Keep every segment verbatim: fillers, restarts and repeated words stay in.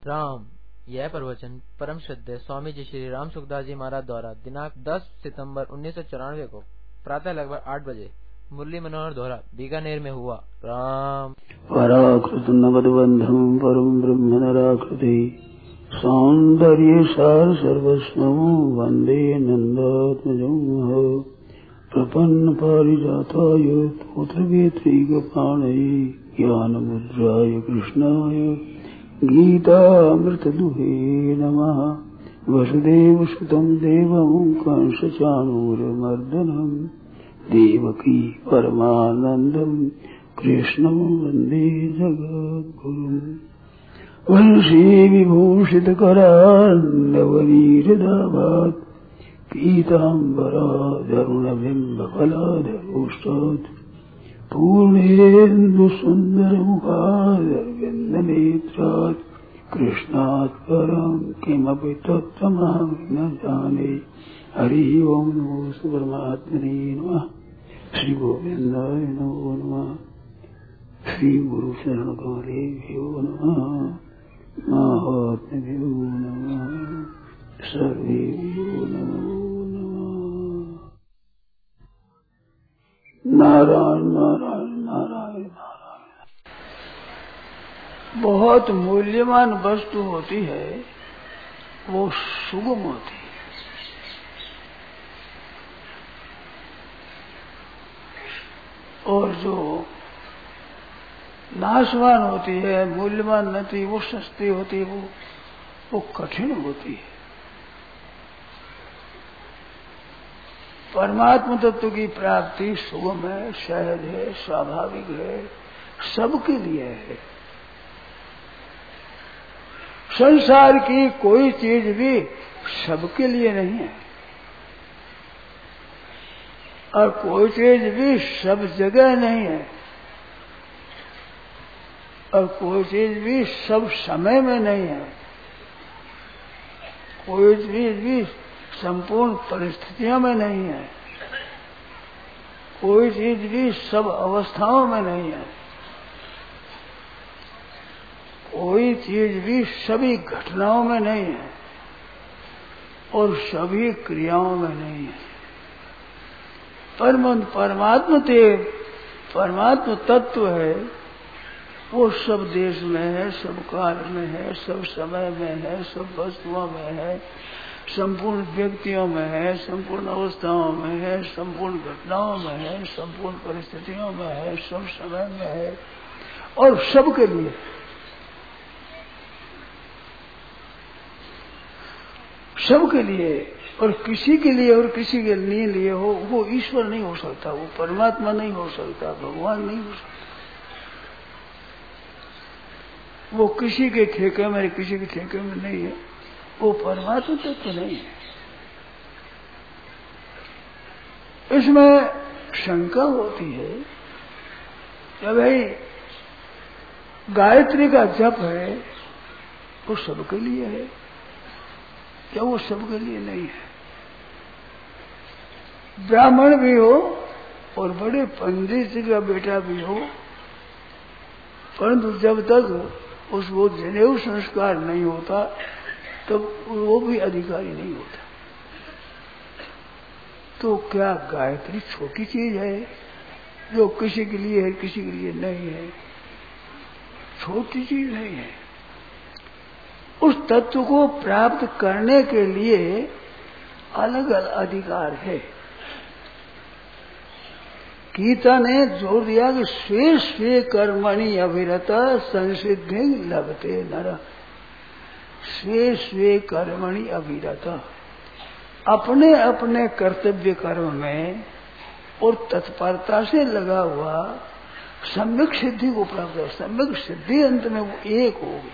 राम। यह प्रवचन परम श्रद्धेय स्वामी जी श्री राम सुखदास जी महाराज द्वारा दिनांक दस सितंबर उन्नीस सौ चौरानवे को प्रातः लगभग आठ बजे मुरली मनोहर द्वारा बीकानेर में हुआ। राम। पराकृत नवदबंधम परम ब्रह्म नराकृति सौंदर्य सार सर्वस्वं वंदे नंदात्मजं प्रपन्न पारिजाताय तोत्रवेत्रैकपाणये ज्ञानमुद्राय कृष्णाय गीतामृतदुहे नमः। वसुदेवसुतं देवं कंसचाणूरमर्दनं देवकी परमानन्दं कृष्णं वन्दे जगद्गुरुम्। वंशी विभूषितकरान्नवनीरदाभात् पीताम्बरादरुणबिम्बफलाधरोष्टात् पूर्णेन्दुसुन्दरमुखादरविन्दनेत्रात् कृष्णात् परं किमपि तत्त्वमहं न जाने। हरि ओं नमो परमात्मने नमः। श्री गोविन्दाय नमो नमः। श्री गुरु शरण कमलेभ्यो नमः। महात्म्यो नमः। सर्वेभ्यो नमो नमः। नारायण नारायण नारायण नारायण। बहुत मूल्यवान वस्तु होती है, वो सुगम होती है। और जो नाशवान होती है, मूल्यवान नहीं, वो सस्ती होती है, वो वो कठिन होती है। परमात्मा तत्व की प्राप्ति सुगम है, सहज है, स्वाभाविक है, सबके लिए है। संसार की कोई चीज भी सबके लिए नहीं है, और कोई चीज भी सब जगह नहीं है, और कोई चीज भी सब समय में नहीं है, कोई चीज भी संपूर्ण परिस्थितियों में नहीं है, कोई चीज भी सब अवस्थाओं में नहीं है, कोई चीज भी सभी घटनाओं में नहीं है, और सभी क्रियाओं में नहीं है। परम परमात्मा ते परमात्मा तत्व है, वो सब देश में है, सब काल में है, सब समय में है, सब वस्तुओं में है, संपूर्ण व्यक्तियों में है, संपूर्ण अवस्थाओं में है, संपूर्ण घटनाओं में है, संपूर्ण परिस्थितियों में है, सब समय में है, और सबके लिए। सबके लिए, और किसी के लिए और किसी के नहीं लिए हो, वो ईश्वर नहीं हो सकता, वो परमात्मा नहीं हो सकता, भगवान नहीं हो सकता। वो किसी के ठेके में, किसी के ठेके में नहीं है, वो परमात्मा तत्व तो नहीं है। इसमें शंका होती है कि भाई गायत्री का जप है, वो सबके लिए है क्या? वो सबके लिए नहीं है। ब्राह्मण भी हो और बड़े पंडित जी का बेटा भी हो, परंतु जब तक उस वो जनेऊ संस्कार नहीं होता तब वो भी अधिकारी नहीं होता। तो क्या गायत्री छोटी चीज है जो किसी के लिए है, किसी के लिए नहीं है? छोटी चीज नहीं है। उस तत्व को प्राप्त करने के लिए अलग अलग अधिकार है। गीता ने जोर दिया कि स्वे स्वे कर्मणि अभिरता संसिद्धि लभते नर। स्वे स्वे कर्मणि अभिरता, अपने अपने कर्तव्य कर्म में और तत्परता से लगा हुआ सम्यक सिद्धि को प्राप्त है। सम्यक सिद्धि अंत में वो एक होगी,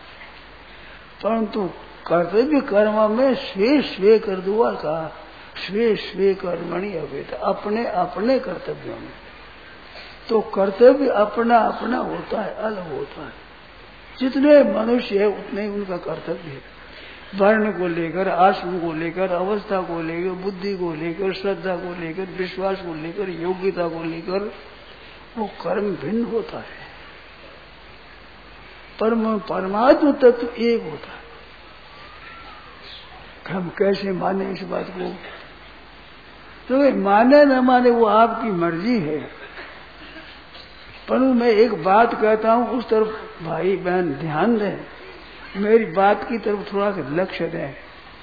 परंतु कर्तव्य कर्म में स्वे स्वे कर दुआ का स्वे स्वे कर्मणि अभिरता, अपने अपने कर्तव्यों में। तो कर्तव्य अपना अपना होता है, अलग होता है। जितने मनुष्य है उतने ही उनका कर्तव्य है। वर्ण को लेकर, आश्रम को लेकर, अवस्था को लेकर, बुद्धि को लेकर, श्रद्धा को लेकर, विश्वास को लेकर, योग्यता को लेकर वो कर्म भिन्न होता है। परम परमात्मा तत्व एक होता है। हम कैसे माने इस बात को? तो माने न माने वो आपकी मर्जी है। परंतु मैं एक बात कहता हूं, उस तरफ भाई बहन ध्यान दें, मेरी बात की तरफ थोड़ा सा लक्ष्य दें।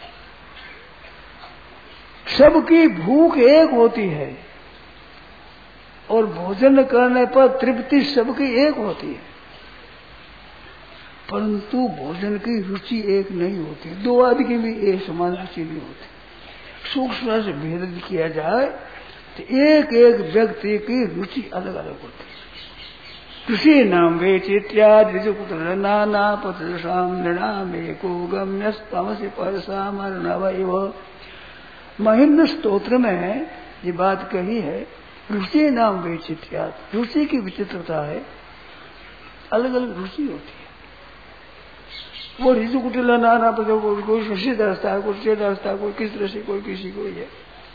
सबकी भूख एक होती है और भोजन करने पर तृप्ति सबकी एक होती है, परंतु भोजन की रुचि एक नहीं होती। दो आदमी की भी एक समान रुचि नहीं होती। सूक्ष्म से भेद किया जाए तो एक एक व्यक्ति की रुचि अलग अलग होती है। ऋषि नाम वेचित्याद ऋजुपुत्र नाना पत्रसाम नृणाम एको गम्यस्तमसि परसाम अर्णवैव। महिम्न स्तोत्र में ये बात कही है, ऋषि नाम वेचित्याद। ऋषि की विचित्रता है, अलग अलग रुचि होती है। वो ऋतु कुटिल नाना पद कोई ऋषि दर्शता है, कोई से दर्शता है, कोई किस तरह से, कोई किसी को है।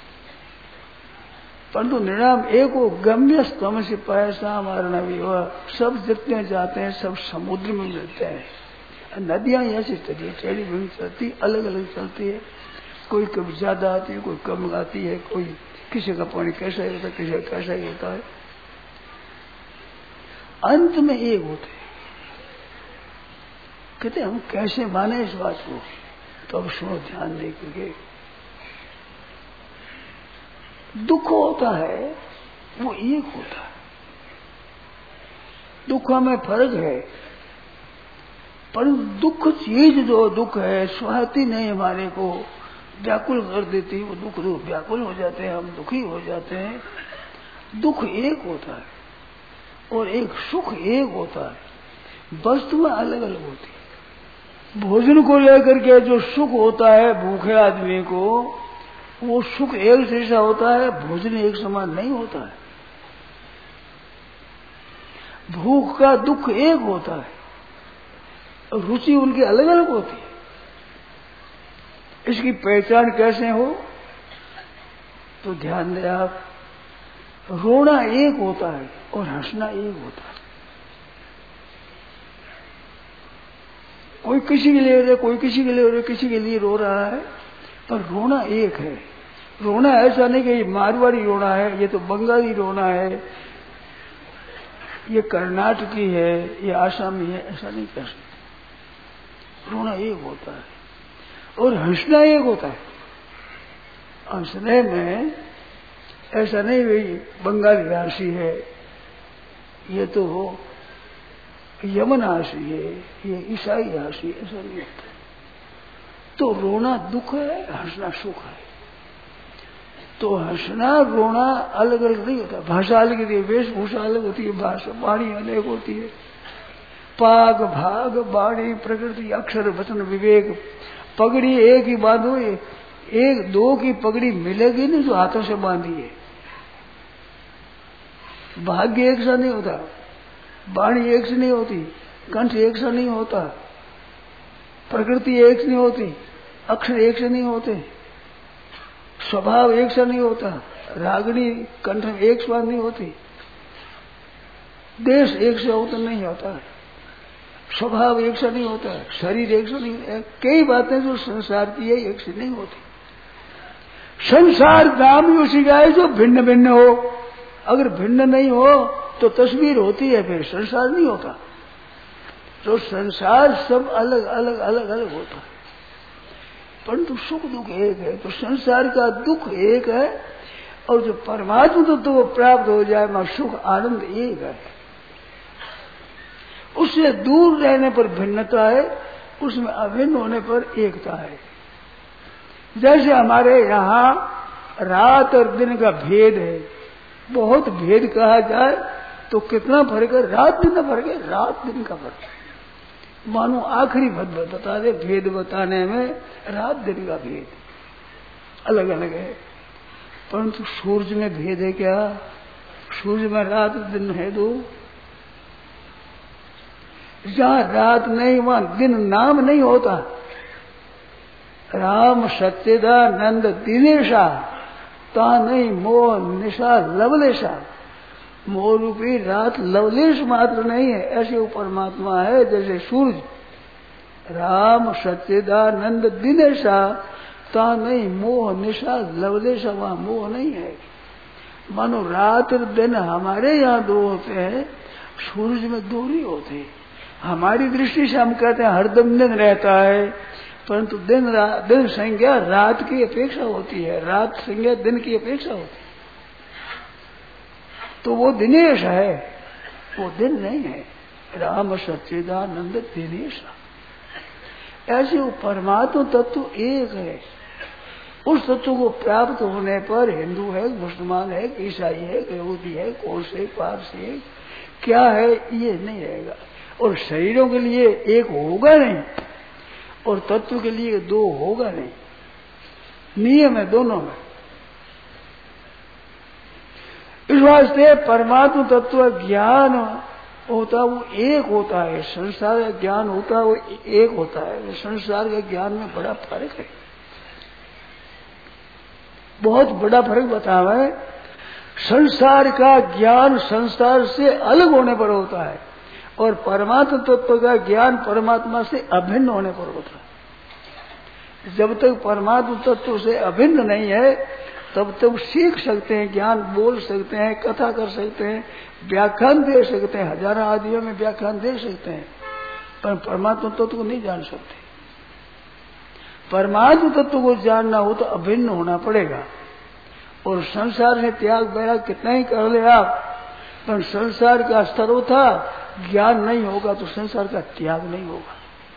परंतु निर्णाम एको गम्य स्तम से पैसा मारना भी हुआ। सब जितने जाते हैं सब समुद्र में मिलते हैं। नदियां ऐसी चलती है, टेढ़ी मेढ़ी चलती, अलग अलग चलती है। कोई कभी ज्यादा आती है, कोई कम आती है, कोई किसी का पानी कैसा ही होता है, किसी का कैसा ही होता है। अंत में एक होते हैं। कहते हम कैसे माने इस बात को? तो अब सुनो ध्यान दे करके। दुख होता है वो एक होता है। दुख में फर्क है, पर दुख चीज जो दुख है स्वाति नहीं हमारे को व्याकुल कर देती, वो दुख दुख व्याकुल हो जाते हैं, हम दुखी हो जाते हैं। दुख एक होता है और एक सुख एक होता है, वस्तुएं अलग अलग होती है। भोजन को लेकर के जो सुख होता है भूखे आदमी को, वो सुख एक जैसा होता है, भोजन एक समान नहीं होता है। भूख का दुख एक होता है, रुचि उनकी अलग अलग होती है। इसकी पहचान कैसे हो? तो ध्यान दें आप, रोना एक होता है और हंसना एक होता है। कोई किसी के लिए रो रहा, कोई किसी के लिए रो रहा, किसी के लिए रो रहा है, पर रोना एक है। रोना ऐसा नहीं कि ये मारवाड़ी रोना है, ये तो बंगाली रोना है, ये कर्नाटकी है, ये आसामी है, ऐसा नहीं कह सकते। रोना एक होता है और हंसना एक होता है। हंसने में ऐसा नहीं भाई बंगाली हंसी है, ये तो यमन हंसी है, ये ईसाई हंसी, ऐसा नहीं होता। तो रोना दुख है, हंसना सुख है। तो हंसना रोना अलग अलग नहीं होता। भाषा अलग होती है, वेशभूषा अलग होती है, भाषा वाणी अलग होती है। पाग भाग वाणी प्रकृति अक्षर वचन विवेक, पगड़ी एक ही बांधो, एक दो की पगड़ी मिलेगी नहीं जो हाथों से बांधी है। भाग्य एक सा नहीं होता, वाणी एक से नहीं होती, कंठ एक सा नहीं होता, प्रकृति एक से नहीं होती, अक्षर एक से नहीं होते, स्वभाव एक सा नहीं होता, रागनी कंठ में एक स्वाद नहीं होती, देश एक से होता नहीं होता, स्वभाव एक सा नहीं होता, शरीर एक से नहीं। कई बातें जो संसार की है एक से नहीं होती। संसार नाम ही उसी का है जो भिन्न भिन्न हो। अगर भिन्न नहीं हो तो तस्वीर होती है, फिर संसार नहीं होता। तो संसार सब अलग अलग अलग अलग होता है, परंतु सुख दुख एक है। तो संसार का दुख एक है और जो परमात्मा तो, तो वो प्राप्त हो जाए वहां सुख आनंद एक है। उससे दूर रहने पर भिन्नता है, उसमें अभिन्न होने पर एकता है। जैसे हमारे यहाँ रात और दिन का भेद है, बहुत भेद कहा जाए तो कितना फर्क है, रात दिन का फर्क है, रात दिन का फर्क है। मानो आखिरी भद बता दे भेद बताने में, रात दिन का भेद अलग अलग है। परंतु सूरज में भेद है क्या? सूरज में रात दिन है दो। जहां रात नहीं वहां दिन नाम नहीं होता। राम सत्यदानंद दिनेशा ता नहीं मोह निशा लवलेशा। मोह रूपी रात लवलेश मात्र नहीं है, ऐसे वो परमात्मा है जैसे सूरज। राम सच्चिदानंद दिनेशा, ता नहीं मोह निशा लवलेशा, वहां मोह नहीं है। मानो रात और दिन हमारे यहाँ दो होते हैं, सूरज में दो नहीं होते। हमारी दृष्टि से हम कहते हैं हरदम दिन रहता है, परंतु दिन दिन संज्ञा रात की अपेक्षा होती है, रात संज्ञा दिन की अपेक्षा होती है। तो वो दिनेश है, वो दिन नहीं है। राम सच्चिदानंद दिनेश, ऐसे वो परमात्मा तत्व एक है। उस तत्व को प्राप्त होने पर हिंदू है, मुसलमान है, ईसाई है, यहूदी है, कौन से पारसी है, क्या है, ये नहीं रहेगा। और शरीरों के लिए एक होगा नहीं, और तत्व के लिए दो होगा नहीं। नियम है दोनों में। इस वास्ते परमात्मा तत्व ज्ञान होता वो एक होता है, संसार का ज्ञान होता है वो एक होता है। संसार के ज्ञान में बड़ा फर्क है, बहुत बड़ा फर्क बतावा है। संसार का ज्ञान संसार से अलग होने पर होता है, और परमात्मा तत्व का ज्ञान परमात्मा से अभिन्न होने पर होता है। जब तक परमात्मा तत्व से अभिन्न नहीं है तब तक सीख सकते हैं, ज्ञान बोल सकते हैं, कथा कर सकते हैं, व्याख्यान दे सकते हैं, हजारों आदियों में व्याख्यान दे सकते हैं, पर परमात्मा तत्व को नहीं जान सकते। परमात्मा तत्व को जानना हो तो अभिन्न होना पड़ेगा। और संसार से त्याग बैराग कितना ही कर ले आप, पर संसार का सर्वथा ज्ञान नहीं होगा तो संसार का त्याग नहीं होगा।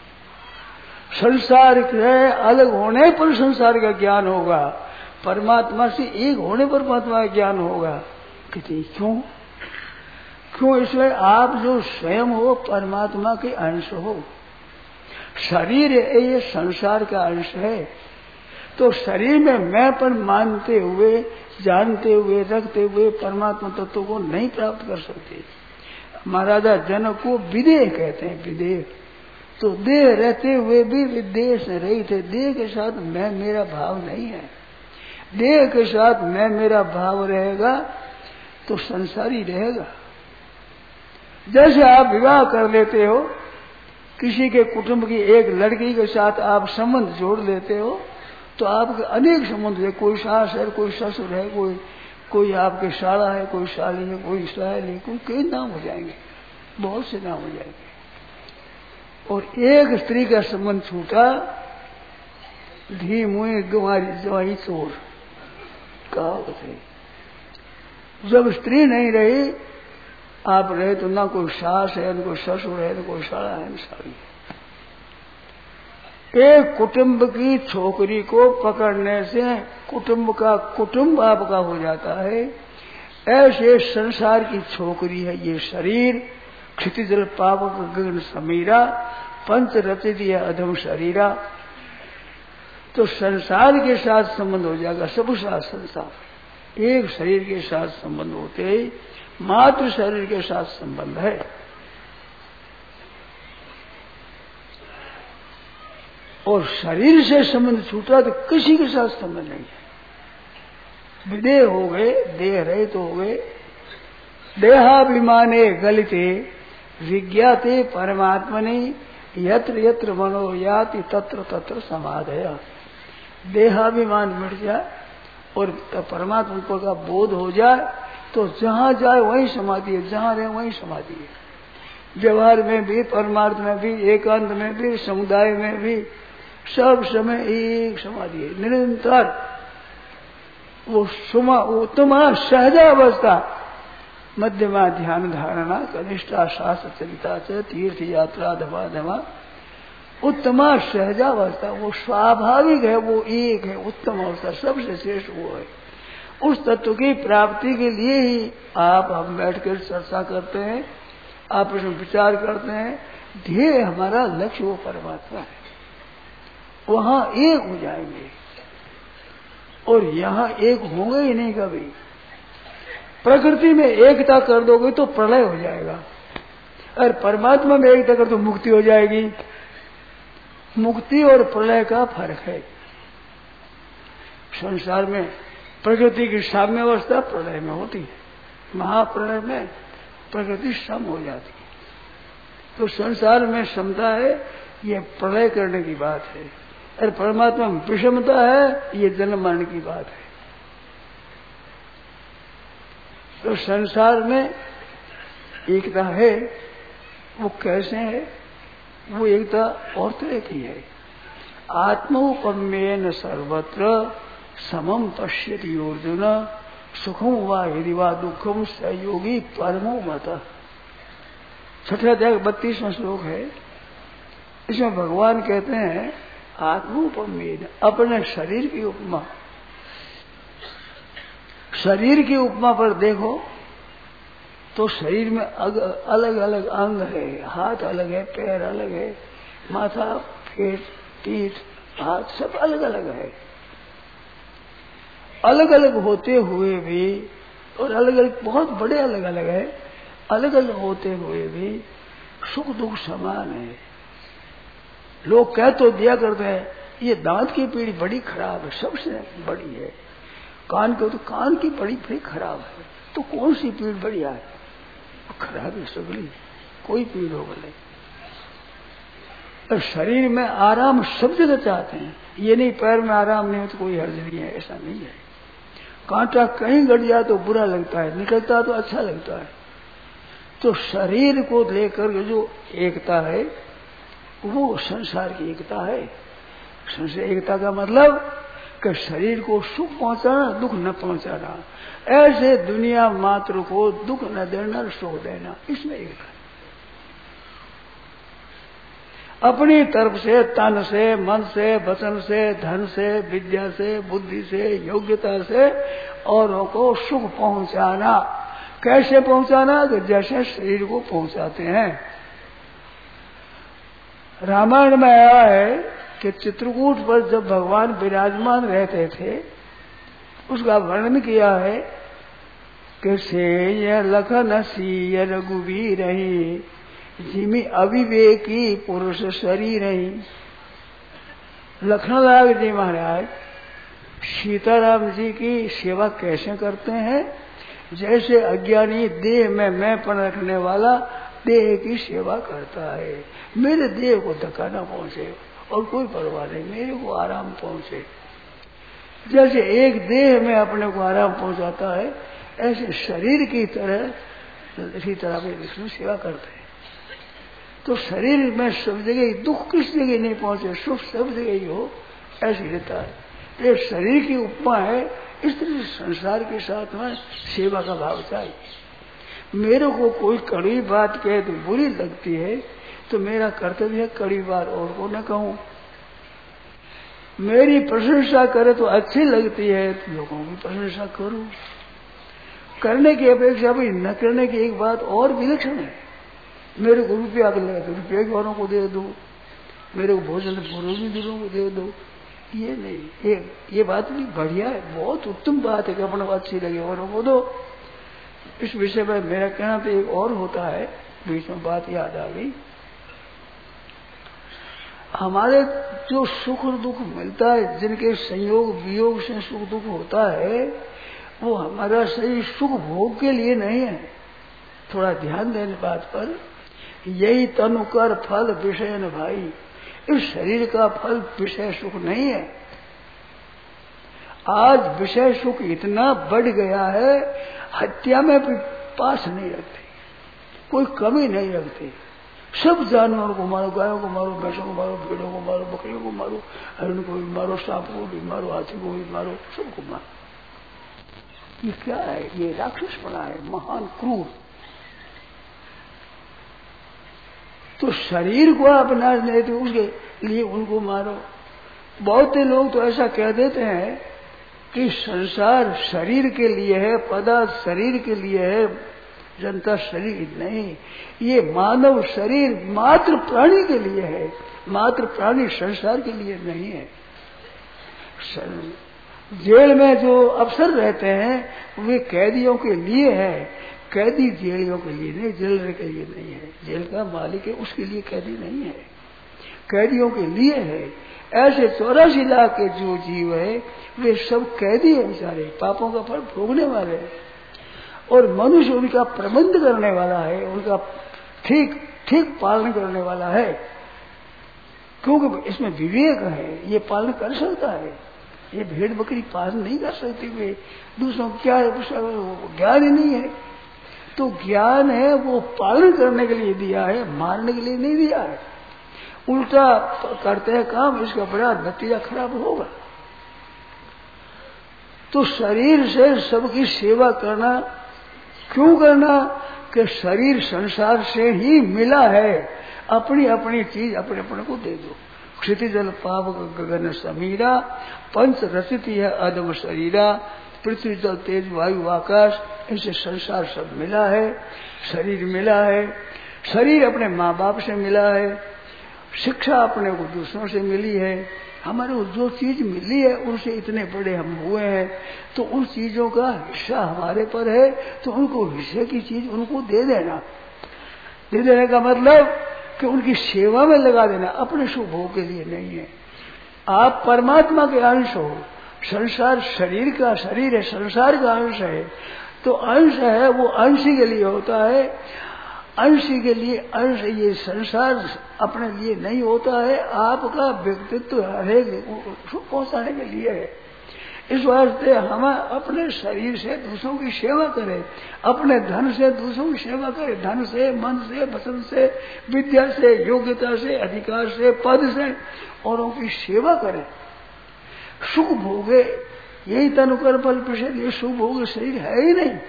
संसार के अलग होने पर संसार का ज्ञान होगा, परमात्मा से एक होने पर परमात्मा का ज्ञान होगा। कितनी क्यों क्यों इसलिए आप जो स्वयं हो परमात्मा के अंश हो। शरीर है ये संसार का अंश है, तो शरीर में मैं पर मानते हुए, जानते हुए, रखते हुए परमात्मा तत्व को नहीं प्राप्त कर सकते। महाराजा जनक को विदेह कहते हैं, विदेह। तो देह रहते हुए भी विदेह से रही थे। देह के साथ मैं मेरा भाव नहीं है। देह के साथ मैं मेरा भाव रहेगा तो संसारी रहेगा। जैसे आप विवाह कर लेते हो, किसी के कुटुंब की एक लड़की के साथ आप संबंध जोड़ लेते हो, तो आपके अनेक संबंध है। कोई सास है, कोई ससुर है, कोई कोई आपके शाला है, कोई शाली है, कोई सहेली है, कोई कई नाम हो जाएंगे, बहुत से नाम हो जाएंगे। और एक स्त्री का संबंध छूटा, धी मुई गंवारी जवाई चोर कहावत है। जब स्त्री नहीं रही, आप रहे तो ना कोई सास है, न कोई ससुर है, न कोई शाला है, न साली है। एक कुटुंब की छोकरी को पकड़ने से कुटुंब का कुटुंब आपका हो जाता है। ऐसे संसार की छोकरी है ये शरीर। क्षितिजल पावक गगन समीरा, पंच रचित दिया अधम शरीरा। तो संसार के साथ संबंध हो जाएगा, सब साथ संसार। एक शरीर के साथ संबंध होते ही मात्र शरीर के साथ संबंध है। और शरीर से संबंध छूटा तो किसी के साथ संबंध नहीं है। विदेह हो गए, देह रहित तो हो गए। देहाभिमाने गलिते विज्ञाते परमात्मने यत्र यत्र मनो याति तत्र तत्र समाधया। देहाभिमान मिट जाए और परमात्मा का बोध हो जाए तो जहां जाए वहीं समाधि है, जहां रहे वहीं समाधि है। व्यवहार में भी, परमार्थ में भी, एकांत में भी, समुदाय में भी, सब समय एक समाधि है निरंतर। वो सुमा उत्तमा सहजावस्था, मध्यमा ध्यान धारणा, कनिष्ठा शास्त्र चरिता च तीर्थ यात्रा धमा धमा, उत्तमा सहजावस्था वो स्वाभाविक है, वो एक है, उत्तम अवस्था सबसे श्रेष्ठ वो है। उस तत्व की प्राप्ति के लिए ही आप हम बैठकर चर्चा करते हैं, आपस में विचार करते हैं। ध्येय हमारा लक्ष्य वो परमात्मा है, वहां एक हो जाएंगे। और यहाँ एक होंगे ही नहीं कभी। प्रकृति में एकता कर दोगे तो प्रलय हो जाएगा, और परमात्मा में एकता कर तो मुक्ति हो जाएगी। मुक्ति और प्रलय का फर्क है। संसार में प्रकृति की साम्य अवस्था प्रलय में होती है, महाप्रलय में प्रकृति सम हो जाती है। तो संसार में समता है, ये प्रलय करने की बात है, और परमात्मा में विषमता है, ये जन्म मरण की बात है। तो संसार में एकता है, वो कैसे है? वो एकता और तरह की है। आत्मोपम्येन सर्वत्र समम पश्यति अर्जुन, सुखम वा यदि वा दुखम सहयोगी परमो मत। छठा अध्याय बत्तीसवां श्लोक है। इसमें भगवान कहते हैं आत्मोपम्येन, अपने शरीर की उपमा। शरीर की उपमा पर देखो तो शरीर में अलग अलग अंग है, हाथ अलग है, पैर अलग है, माथा, पेट, पीठ, हाथ सब अलग अलग है। अलग अलग होते हुए भी, और अलग अलग बहुत बड़े अलग अलग है, अलग अलग होते हुए भी सुख दुख समान है। लोग कह तो दिया करते हैं ये दांत की पीढ़ी बड़ी खराब है, सबसे बड़ी है। कान को तो कान की बड़ी बड़ी खराब है, तो कौन सी पीढ़ बढ़िया है? खराब है सगली, कोई पीढ़ हो गए। और शरीर में आराम सब जगह चाहते हैं, ये नहीं पैर में आराम नहीं हो तो कोई हर्ज नहीं है, ऐसा नहीं है। कांटा कहीं गड़ जाए तो बुरा लगता है, निकलता तो अच्छा लगता है। तो शरीर को लेकर जो एकता है वो संसार की एकता है। संसार एकता का मतलब कि शरीर को सुख पहुंचाना, दुख न पहुंचाना, ऐसे दुनिया मात्र को दुख न देना, सुख देना, इसमें एकता है। अपनी तरफ से, तन से, मन से, वचन से, धन से, विद्या से, बुद्धि से, योग्यता से औरों को सुख पहुंचाना। कैसे पहुंचाना? तो जैसे शरीर को पहुंचाते हैं। रामायण में आया है कि चित्रकूट पर जब भगवान विराजमान रहते थे, उसका वर्णन किया है कि से लखन सीय रघुवीर रही, जिमी अविवेकी पुरुष शरीर रही। लखनलाल जी महाराज सीताराम जी की सेवा कैसे करते हैं? जैसे अज्ञानी देह में मैंपन रखने वाला देह की सेवा करता है। मेरे देह को धक्का न पहुंचे और कोई परवाह नहीं, मेरे को आराम पहुंचे। जैसे एक देह में अपने को आराम पहुंचाता है, ऐसे शरीर की तरह इसी तरह वे विष्णु सेवा करते हैं। तो शरीर में सब जगह दुख किस जगह नहीं पहुंचे, सुख सब जगह ही हो, ऐसी रहता है। ये शरीर की उपमा है। इस तरह संसार के साथ में सेवा का भाव चाहिए। मेरे को कोई कड़वी बात कहे तो बुरी लगती है, तो मेरा कर्तव्य है कड़वी बात और को न कहूं। मेरी प्रशंसा करे तो अच्छी लगती है, तो लोगों की प्रशंसा करूं। करने की अपेक्षा भी न करने की एक बात और विलक्षण है। मेरे को रुपया लगे तो रुपये औरों को दे दो, मेरे को भोजन भोजन दूसरों को दे दो, ये नहीं, ये ये बात भी बढ़िया है, बहुत उत्तम बात है कि अपने को अच्छी लगे औरों को दो। इस विषय में मेरा कहना तो एक और होता है, बीच में बात याद आ गई। हमारे जो सुख और दुख मिलता है, जिनके संयोग वियोग से सुख दुख होता है, वो हमारा सही सुख भोग के लिए नहीं है। थोड़ा ध्यान देने बात पर। यही तनु कर फल विषय न भाई, इस शरीर का फल विषय सुख नहीं है। आज विषय सुख इतना बढ़ गया है, हत्या में भी पास नहीं रखते, कोई कमी नहीं रखते। सब जानवरों को मारो, गायों को मारो, भैंसों को मारो, भेड़ों को मारो, बकरियों को मारो, हरिण को भी मारो, सांप को भी मारो, हाथी को भी मारो, सबको मारो। ये क्या है? ये राक्षसपना है, महान क्रूर। तो शरीर को आप नाश नहीं तो उसके लिए उनको मारो। बहुत से लोग तो ऐसा कह देते हैं कि संसार शरीर के लिए है, पदार्थ शरीर के लिए है, जनता शरीर नहीं। ये मानव शरीर मात्र प्राणी के लिए है, मात्र प्राणी संसार के लिए नहीं है। जेल में जो अफसर रहते हैं वे कैदियों के लिए है, कैदी जेलियों के लिए नहीं, जेलर के लिए नहीं है। जेल का मालिक है, उसके लिए कैदी नहीं है, कैदियों के लिए है। ऐसे चौरासी लाख के जो जीव है वे सब कैदी है बेचारे, पापों का फल भोगने वाले हैं। और मनुष्य उनका प्रबंध करने वाला है, उनका ठीक ठीक पालन करने वाला है, क्योंकि इसमें विवेक है, ये पालन कर सकता है। ये भेड़ बकरी पालन नहीं कर सकती, वे दूसरों को क्या है, ज्ञान ही नहीं है। तो ज्ञान है वो पालन करने के लिए दिया है, मारने के लिए नहीं दिया है। उल्टा करते हैं काम, इसका बड़ा नतीजा खराब होगा। तो शरीर से सबकी सेवा करना, क्यों करना? कि शरीर संसार से ही मिला है, अपनी अपनी चीज अपने अपने को दे दो। क्षितिज जल पावक गगन समीरा, पंच रचित है अदम शरीरा, पृथ्वी जल तेज वायु आकाश, इनसे संसार सब मिला है। शरीर मिला है, शरीर अपने माँ बाप से मिला है, शिक्षा अपने को दूसरों से मिली है, हमारे को जो चीज मिली है उनसे इतने बड़े हम हुए हैं, तो उन चीजों का हिस्सा हमारे पर है, तो उनको हिस्से की चीज उनको दे देना। दे देने का मतलब कि उनकी सेवा में लगा देना, अपने सुख भोग के लिए नहीं है। आप परमात्मा के अंश हो, संसार शरीर का शरीर है, संसार का अंश है, तो अंश है वो अंश के लिए होता है, अंश के लिए अंश, ये संसार अपने लिए नहीं होता है। आपका व्यक्तित्व हरेक सुख पहुंचाने के लिए है। इस वास्ते हम अपने शरीर से दूसरों की सेवा करें, अपने धन से दूसरों की सेवा करें, धन से, मन से, वचन से, विद्या से, योग्यता से, अधिकार से, पद से औरों की सेवा करें। सुख भोगे यही तनुकर फल प्रसिद्ध, ये सुख भोग शरीर है ही नहीं।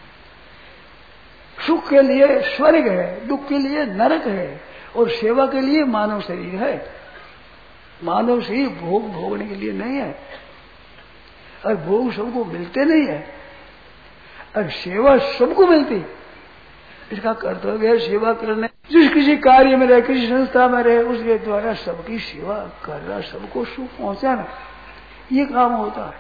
सुख के लिए स्वर्ग है, दुख के लिए नरक है, और सेवा के लिए मानव शरीर है। मानव शरीर भोग भोगने के लिए नहीं है, और भोग सबको मिलते नहीं है, और सेवा सबको मिलती। इसका कर्तव्य है सेवा करने। जिस किसी कार्य में रहे, किसी संस्था में रहे, उसके द्वारा सबकी सेवा करना, सबको सुख पहुंचाना, ये काम होता है।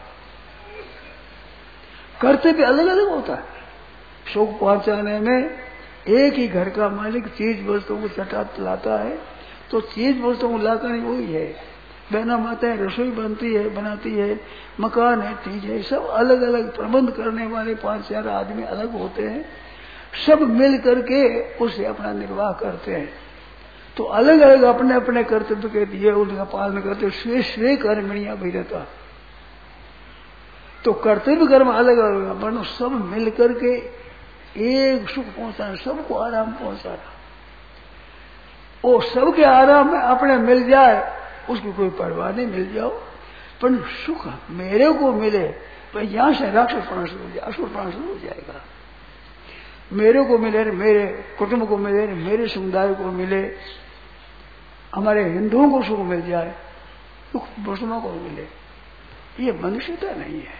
कर्तव्य अलग अलग होता है। सुख पहुंचाने में एक ही घर का मालिक चीज वस्तुओं को चटा लाता है, तो चीज वस्तुओं को लाकर वही है। बहना माता है, रसोई बनती है, बनाती है, मकान है, चीज है, सब अलग अलग प्रबंध करने वाले पांच चार आदमी अलग होते हैं, सब मिल करके उसे अपना निर्वाह करते हैं। तो अलग अलग अपने अपने कर्तव्य के दिए उनका पालन करते, स्वे स्वे कर्मणिया भी रहता। तो कर्तव्य कर्म अलग अलग, पर सब मिल करके एक सुख पहुंचाना, सबको आराम पहुंचाना। और सबके आराम में अपने मिल जाए, उसकी कोई परवाह नहीं, मिल जाओ, पर सुख मेरे को मिले, तो यहां से राक्षसपना शुरू हो जाए, असुरपना शुरू हो जाएगा। मेरे को मिले, मेरे कुटुंब को मिले, मेरे समुदाय को मिले, हमारे हिंदुओं को सुख मिल जाए, सुख मुसलमानों को मिले, ये मनुष्यता नहीं है।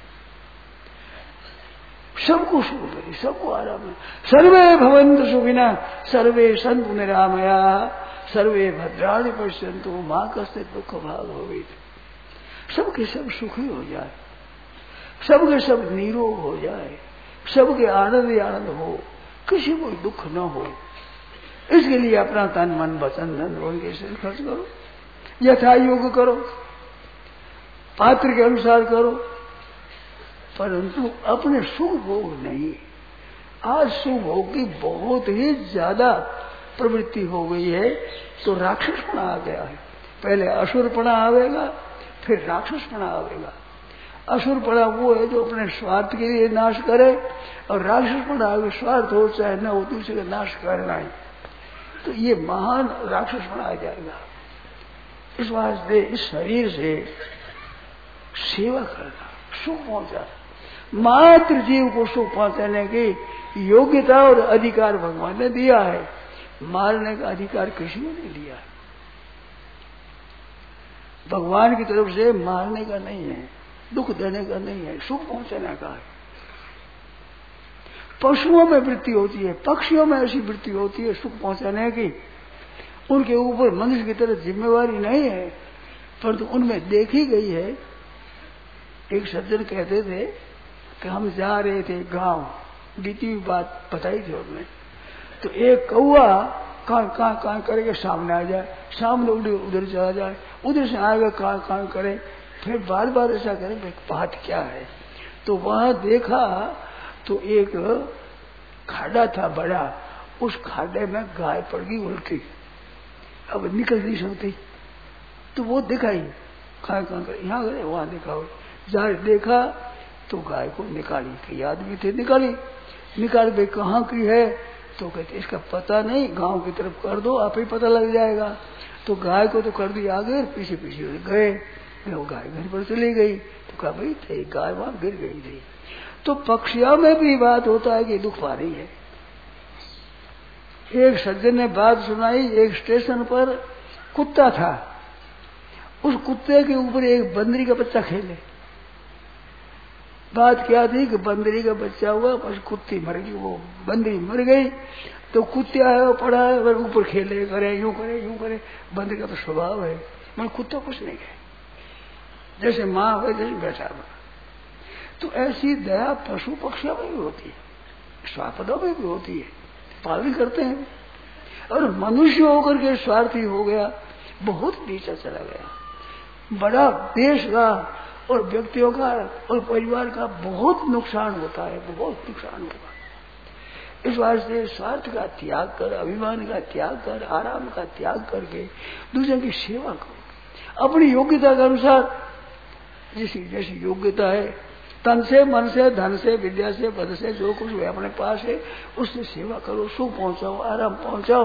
सबको सुख मिले, सबको आराम है। सर्वे भवन्तु सुखिनः, सर्वे सन्तु निरामयाः, सर्वे भद्राणि पश्यन्तु मा कश्चित् दुःख भाग् भवेत्। सबके सब सुखी हो जाए, सबके सब निरोग हो जाए, सबके आनंद ही आनंद हो, किसी को दुख न हो। इसके लिए अपना तन मन वचन धन उनके से खर्च करो, यथा योग करो, पात्र के अनुसार करो, परंतु अपने सुख भोग नहीं। आज सुख भोग की बहुत ही ज्यादा प्रवृत्ति हो गई है, तो राक्षसपना आ गया है। पहले असुरपना आवेगा, फिर राक्षसपना आवेगा। असुरपना वो है जो अपने स्वार्थ के लिए नाश करे, और राक्षसपना आगे स्वार्थ हो चाहे न हो, दूसरे का नाश करना ही, तो ये महान राक्षसपना आ जाएगा। इस वास्ते इस शरीर से सेवा करना, सुख पहुंचाना, मात्र जीव को सुख पहुंचाने की योग्यता और अधिकार भगवान ने दिया है, मारने का अधिकार किसी ने नहीं दिया। भगवान की तरफ से मारने का नहीं है, दुख देने का नहीं है, सुख पहुंचाने का है। पशुओं में वृत्ति होती है, पक्षियों में ऐसी वृत्ति होती है सुख पहुंचाने की, उनके ऊपर मनुष्य की तरह जिम्मेवारी नहीं है, परंतु उनमें देखी गई है। एक सज्जन कहते थे कि हम जा रहे थे गांव, बीती हुई बात बताई थी उन्होंने, तो एक कौआ कां कां कां करके सामने आ जाए, सामने उधर उधर चला जाए, उधर से आएगा कां कां करे, फिर बार बार ऐसा करे, बात क्या है? तो वहां देखा तो एक खाड़ा था बड़ा, उस खाड़े में गाय पड़ गई उल्टी, अब निकल नहीं सकती। तो वो दिखाई कहाँ कहाँ कर, यहाँ गए वहां दिखाओ, जहाँ देखा तो गाय को निकाली थी, आदमी थे निकाली, निकाल भाई कहाँ की है, तो कहते इसका पता नहीं, गांव की तरफ कर दो, आप ही पता लग जाएगा। तो गाय को तो कर दी आगे, पीछे पीछे गए, वो गाय घर पर चली गई। तो कहा भाई थे गाय वहां गिर गई थी। तो पक्षियों में भी बात होता है कि दुख पा रही है। एक सज्जन ने बात सुनाई, एक स्टेशन पर कुत्ता था, उस कुत्ते के ऊपर एक बंदरी का बच्चा खेले। बात क्या थी कि बंदरी का बच्चा हुआ, बस कुत्ती मर गई, वो बंदरी मर गई। तो कुत्ता है वो पड़ा है, वह ऊपर खेले करे, यूं करे यूं करे, बंदरी का तो स्वभाव है, मैं कुत्ता कुछ नहीं है, जैसे माँ हो जैसे बैठा हुआ। तो ऐसी दया पशु पक्षियों में भी होती है, स्वापदों में भी होती है, पालन करते हैं। और मनुष्य होकर के स्वार्थी हो गया, बहुत नीचा चला गया, बड़ा देश का और व्यक्तियों का और परिवार का बहुत नुकसान होता है, बहुत नुकसान होगा। इस वास्ते स्वार्थ का त्याग कर, अभिमान का त्याग कर, आराम का त्याग करके दूसरे की सेवा करो, अपनी योग्यता के अनुसार, जिसकी जैसी योग्यता है, तन से, मन से, धन से, विद्या से, पद से, जो कुछ भी अपने पास है उससे सेवा करो, सुख पहुंचाओ, आराम पहुंचाओ।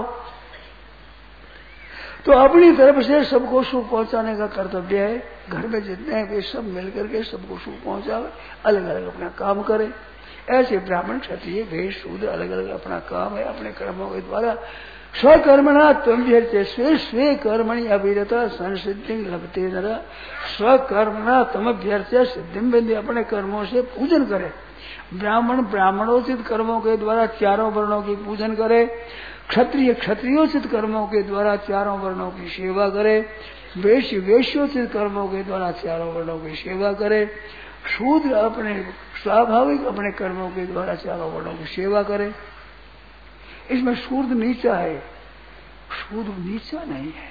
तो अपनी तरफ से सबको सुख पहुंचाने का कर्तव्य है। घर में जितने हैं वे सब मिलकर के सबको सुख पहुंचावे, अलग अलग अपना काम करें। ऐसे ब्राह्मण क्षत्रिय वैश्य शूद्र अलग अलग अपना काम है, अपने कर्मों के द्वारा स्वकर्मणा त्वम्भ्यर्चे स्वे स्वे कर्मणि अभिरता संसिद्धि लभते नर। स्वकर्मणा तमभ्यर्चे सिद्धिम बिंदि, अपने कर्मों से पूजन करे। ब्राह्मण ब्राह्मणोचित कर्मों के द्वारा चारों वर्णों की पूजन करे, क्षत्रिय क्षत्रियोचित कर्मों के द्वारा चारों वर्णों की सेवा करे, वैश्य वैश्योचित कर्मों के द्वारा चारों वर्णों की सेवा करे, शूद्र अपने स्वाभाविक अपने कर्मों के द्वारा चारों वर्णों की सेवा करे। इसमें शूद्र नीचा है, शूद्र नीचा नहीं है।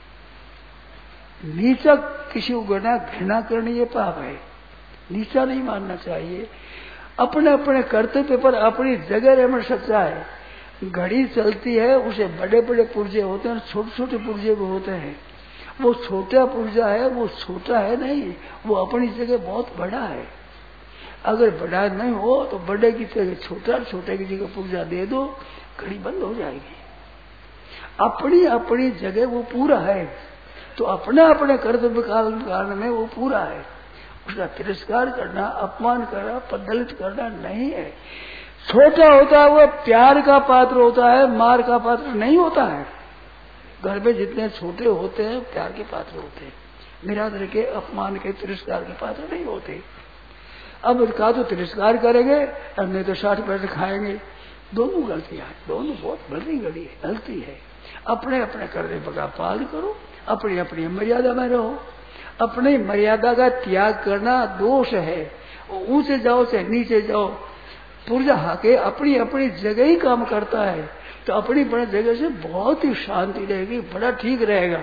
नीचा किसी को गणना घृणा करनी ये पाप है, नीचा नहीं मानना चाहिए। अपने अपने कर्तव्य पर अपनी जगह रहना सच्चा है। घड़ी चलती है, उसे बड़े बड़े पुर्जे होते हैं, छोटे छोटे पुर्जे भी होते हैं। वो छोटा पुर्जा है, वो छोटा है नहीं, वो अपनी जगह बहुत बड़ा है। अगर बड़ा नहीं हो तो बड़े की जगह छोटा, छोटे की जगह पुर्जा दे दो, घड़ी बंद हो जाएगी। अपनी अपनी जगह वो पूरा है, तो अपना अपने कर्तव्य कारण में वो पूरा है। उसका तिरस्कार करना, अपमान करना, पदलित करना नहीं है। छोटा होता है वो प्यार का पात्र होता है, मार का पात्र नहीं होता है। घर में जितने छोटे होते हैं प्यार के पात्र होते हैं, निरादर के, अपमान के, तिरस्कार के पात्र नहीं होते। अब का तो तिरस्कार करेंगे और नहीं तो साठ पैसे खाएंगे। दोनों गलतियां हैं, दोनों बहुत बड़ी गलती है, गलती है। अपने अपने कर्तव्य का पालन करो, अपनी अपनी मर्यादा में रहो। अपनी मर्यादा का त्याग करना दोष है। ऊंचे जाओ चाहे नीचे जाओ, पुर्जा हाके अपनी अपनी जगह ही काम करता है, तो अपनी अपनी जगह से बहुत ही शांति रहेगी, बड़ा ठीक रहेगा।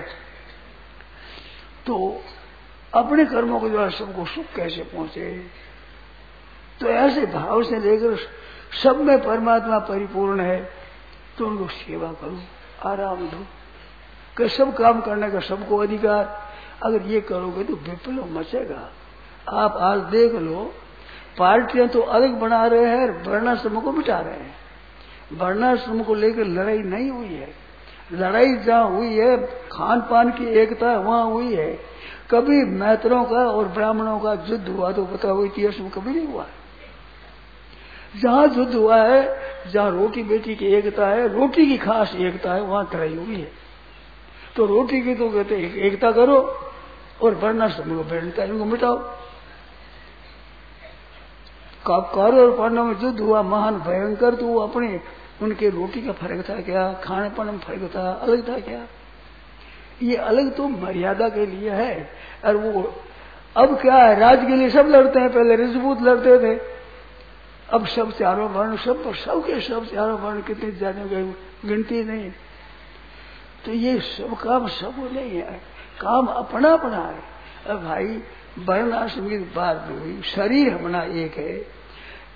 तो अपने कर्मों के द्वारा सबको सुख कैसे पहुंचे, तो ऐसे भाव से लेकर सब में परमात्मा परिपूर्ण है, तो उनको सेवा करो, आराम दो। कि सब काम करने का सबको अधिकार, अगर ये करोगे तो विप्लव मचेगा। आप आज देख लो, पार्टियां तो अलग बना रहे हैं, वर्णाश्रम को मिटा रहे हैं। वर्णाश्रम को लेकर लड़ाई नहीं हुई है, लड़ाई जहाँ हुई है खान पान की एकता वहां हुई है। कभी मैत्रों का और ब्राह्मणों का युद्ध हुआ तो बताओ, इतिहास में कभी नहीं हुआ। जहाँ युद्ध हुआ है, जहाँ रोटी बेटी की एकता है, रोटी की खास एकता है, वहां लड़ाई हुई है। तो रोटी की तो कहते हैं एकता करो, और वर्णाश्रम को बैठता है, इनको मिटाओ। कौरव और पांडव में युद्ध हुआ महान भयंकर, तो वो अपने उनके रोटी का फर्क था क्या, खाने पाने में फर्क था, अलग था क्या? ये अलग तो मर्यादा के लिए है। और वो अब क्या है, राज के लिए सब लड़ते हैं, पहले रजपूत लड़ते थे, अब सब चारों वर्ण, सब सब के सब चारों वर्ण कितने जाने गए गिनती नहीं। तो ये सब काम सब नहीं है, काम अपना अपना है। अब भाई वर्ण आश्रम की बात हुई, शरीर अपना एक है,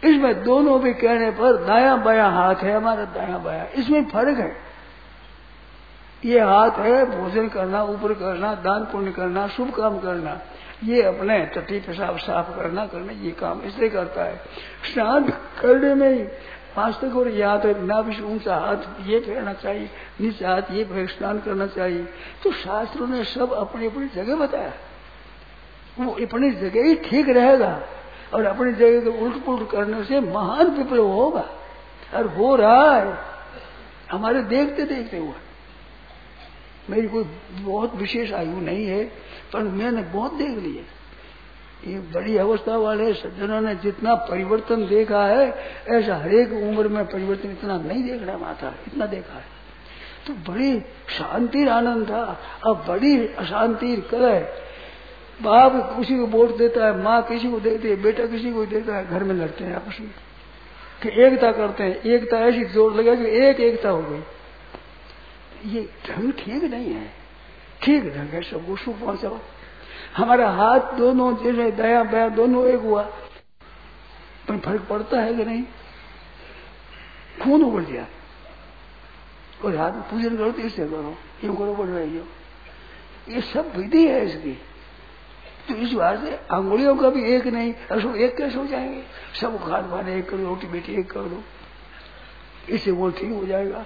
इसमें दोनों भी कहने पर दायां बायां हाथ है हमारा, दायां बायां, इसमें फर्क है। ये हाथ है भोजन करना, ऊपर करना, दान पुण्य करना, शुभ काम करना, ये अपने टट्टी पेशाब साफ करना करना ये काम इसलिए करता है। स्नान करने में ही पांच तक और याद है ना भी ऊंचा हाथ ये फेरना चाहिए, नीचे हाथ ये फेर स्नान करना चाहिए। तो शास्त्रों ने सब अपनी अपनी जगह बताया, वो अपनी जगह ही ठीक रहेगा और अपनी जगह को उल्ट पुल्ट करने से महान विप्लव होगा और हो रहा है हमारे देखते देखते हुआ। मेरी कोई बहुत विशेष आयु नहीं है पर मैंने बहुत देख लिया। ये बड़ी अवस्था वाले सज्जनों ने जितना परिवर्तन देखा है ऐसा हरेक उम्र में परिवर्तन इतना नहीं देखना माता, इतना देखा है। तो बड़ी शांति आनंद था। अब बड़ी अशांति कलह, बाप किसी को वोट देता है, माँ किसी को देती है, बेटा किसी को देता है, घर में लड़ते हैं आपस में कि एकता करते हैं। एकता ऐसी जोर लगा कि एक एकता हो गई। ये ढंग ठीक नहीं है, ठीक ढंग है सबको सुख पहुंचाओ। हमारा हाथ दोनों जैसे दया बया दोनों एक हुआ, पर फर्क पड़ता है कि नहीं? खून उबल गया और हाथ पूजन करो तो इससे करो, यूं करो बढ़ रही हो, ये सब विधि है इसकी। तो इस बात से अंगुलियों का भी एक नहीं, सब एक कैसे हो जाएंगे? सब खान पान एक करो, रोटी बेटी एक कर दो, इससे वो ठीक हो जाएगा।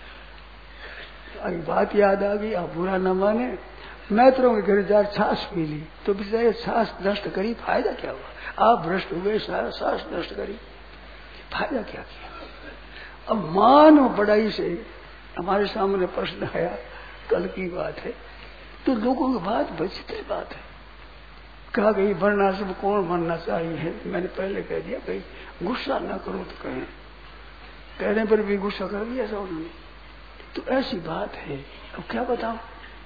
अरे बात याद आ गई, आप बुरा न माने, मैत्रों के घर जा छाछ पी ली तो बेचारे छाछ नष्ट करी, फायदा क्या हुआ? आप भ्रष्ट हुए, छाछ नष्ट करी, फायदा क्या किया? अब मान और बड़ाई से हमारे सामने प्रश्न आया, कल की बात है, तो लोगों की बात बचती बात है। कहा गई मरना सब कौन मरना चाहिए? मैंने पहले कह दिया भाई गुस्सा न करो तो कहें, कहने पर भी गुस्सा कर दिया सब उन्होंने। तो ऐसी बात है, अब क्या बताऊं?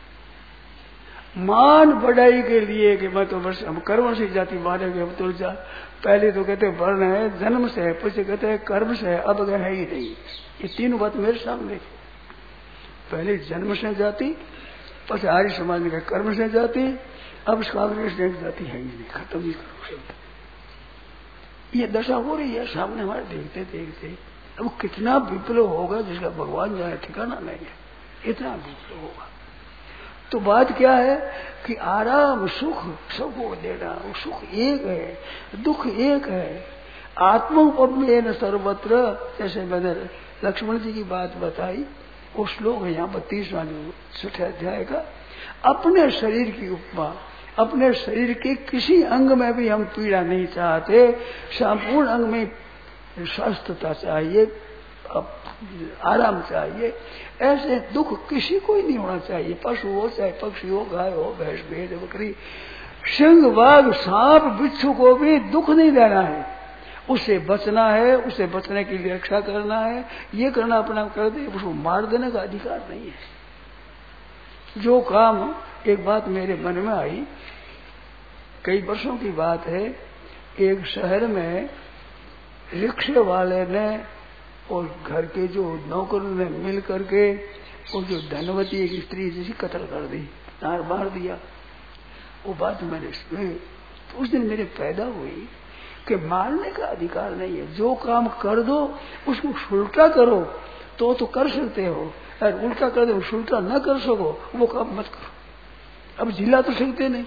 मान बढ़ाई के लिए कि मैं तो बस हम कर्म से जाति मारेंगे, हम तो जा पहले तो कहते वर्ण है जन्म से है, फिर कहते हैं कर्म से है, अब अगर है ही नहीं। ये तीन बात मेरे सामने, पहले जन्म से जाति, फिर आर्य समाज ने कर्म से जाति, अब कांग्रेस ने जाति है ही नहीं, खत्म ही करो सब। ये दशा हो रही है सामने हमारे देखते देखते। अब कितना विप्लव होगा जिसका भगवान जाने ठिकाना नहीं है, इतना विप्लव होगा। तो बात क्या है कि आराम सुख सबको देना, वो सुख एक है, दुख एक है। आत्मोपमेन सर्वत्र, जैसे मैंने लक्ष्मण जी की बात बताई, वो श्लोक है यहाँ बत्तीसवां छठे अध्याय का। अपने शरीर की उपमा, अपने शरीर के किसी अंग में भी हम पीड़ा नहीं चाहते, संपूर्ण अंग में स्वस्थता चाहिए, आराम चाहिए। ऐसे दुख किसी को ही नहीं होना चाहिए, पशु हो चाहे पक्षी हो, गाय हो, भैंस, भेड़, बकरी, सिंह, बाघ, सांप, बिच्छू को भी दुख नहीं देना है, उससे बचना है, उससे बचने के लिए रक्षा करना है। ये करना अपना कर दे, उसको मार देने का अधिकार नहीं है। जो काम, एक बात मेरे मन में आई, कई वर्षों की बात है, एक शहर में रिक्शे वाले ने और घर के जो नौकरों ने मिल करके और जो धनवती एक स्त्री जैसी कत्ल कर दी, नार मार दिया। वो बात मैंने सुनी तो उस दिन मेरे पैदा हुई कि मारने का अधिकार नहीं है। जो काम कर दो उसको उल्टा करो तो तो कर सकते हो, और उल्टा कर दो उल्टा न कर सको वो काम मत करो। अब जिला तो सकते नहीं,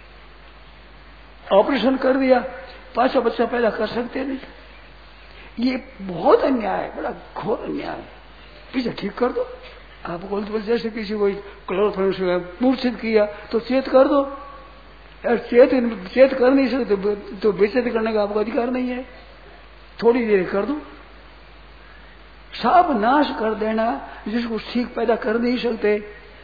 ऑपरेशन कर दिया, पांचवा बच्चा पैदा कर सकते नहीं। ये बहुत अन्याय है, बड़ा घोर अन्याय है। पीछे ठीक कर दो। आप बोलते बोल जैसे किसी को क्लोरोफॉर्म मूर्छित किया तो चेत कर दो, यार चेत चेत कर नहीं सकते तो बेचेत करने का आपको अधिकार नहीं है, थोड़ी देर कर दो। सब नाश कर देना जिसको ठीक पैदा कर नहीं सकते।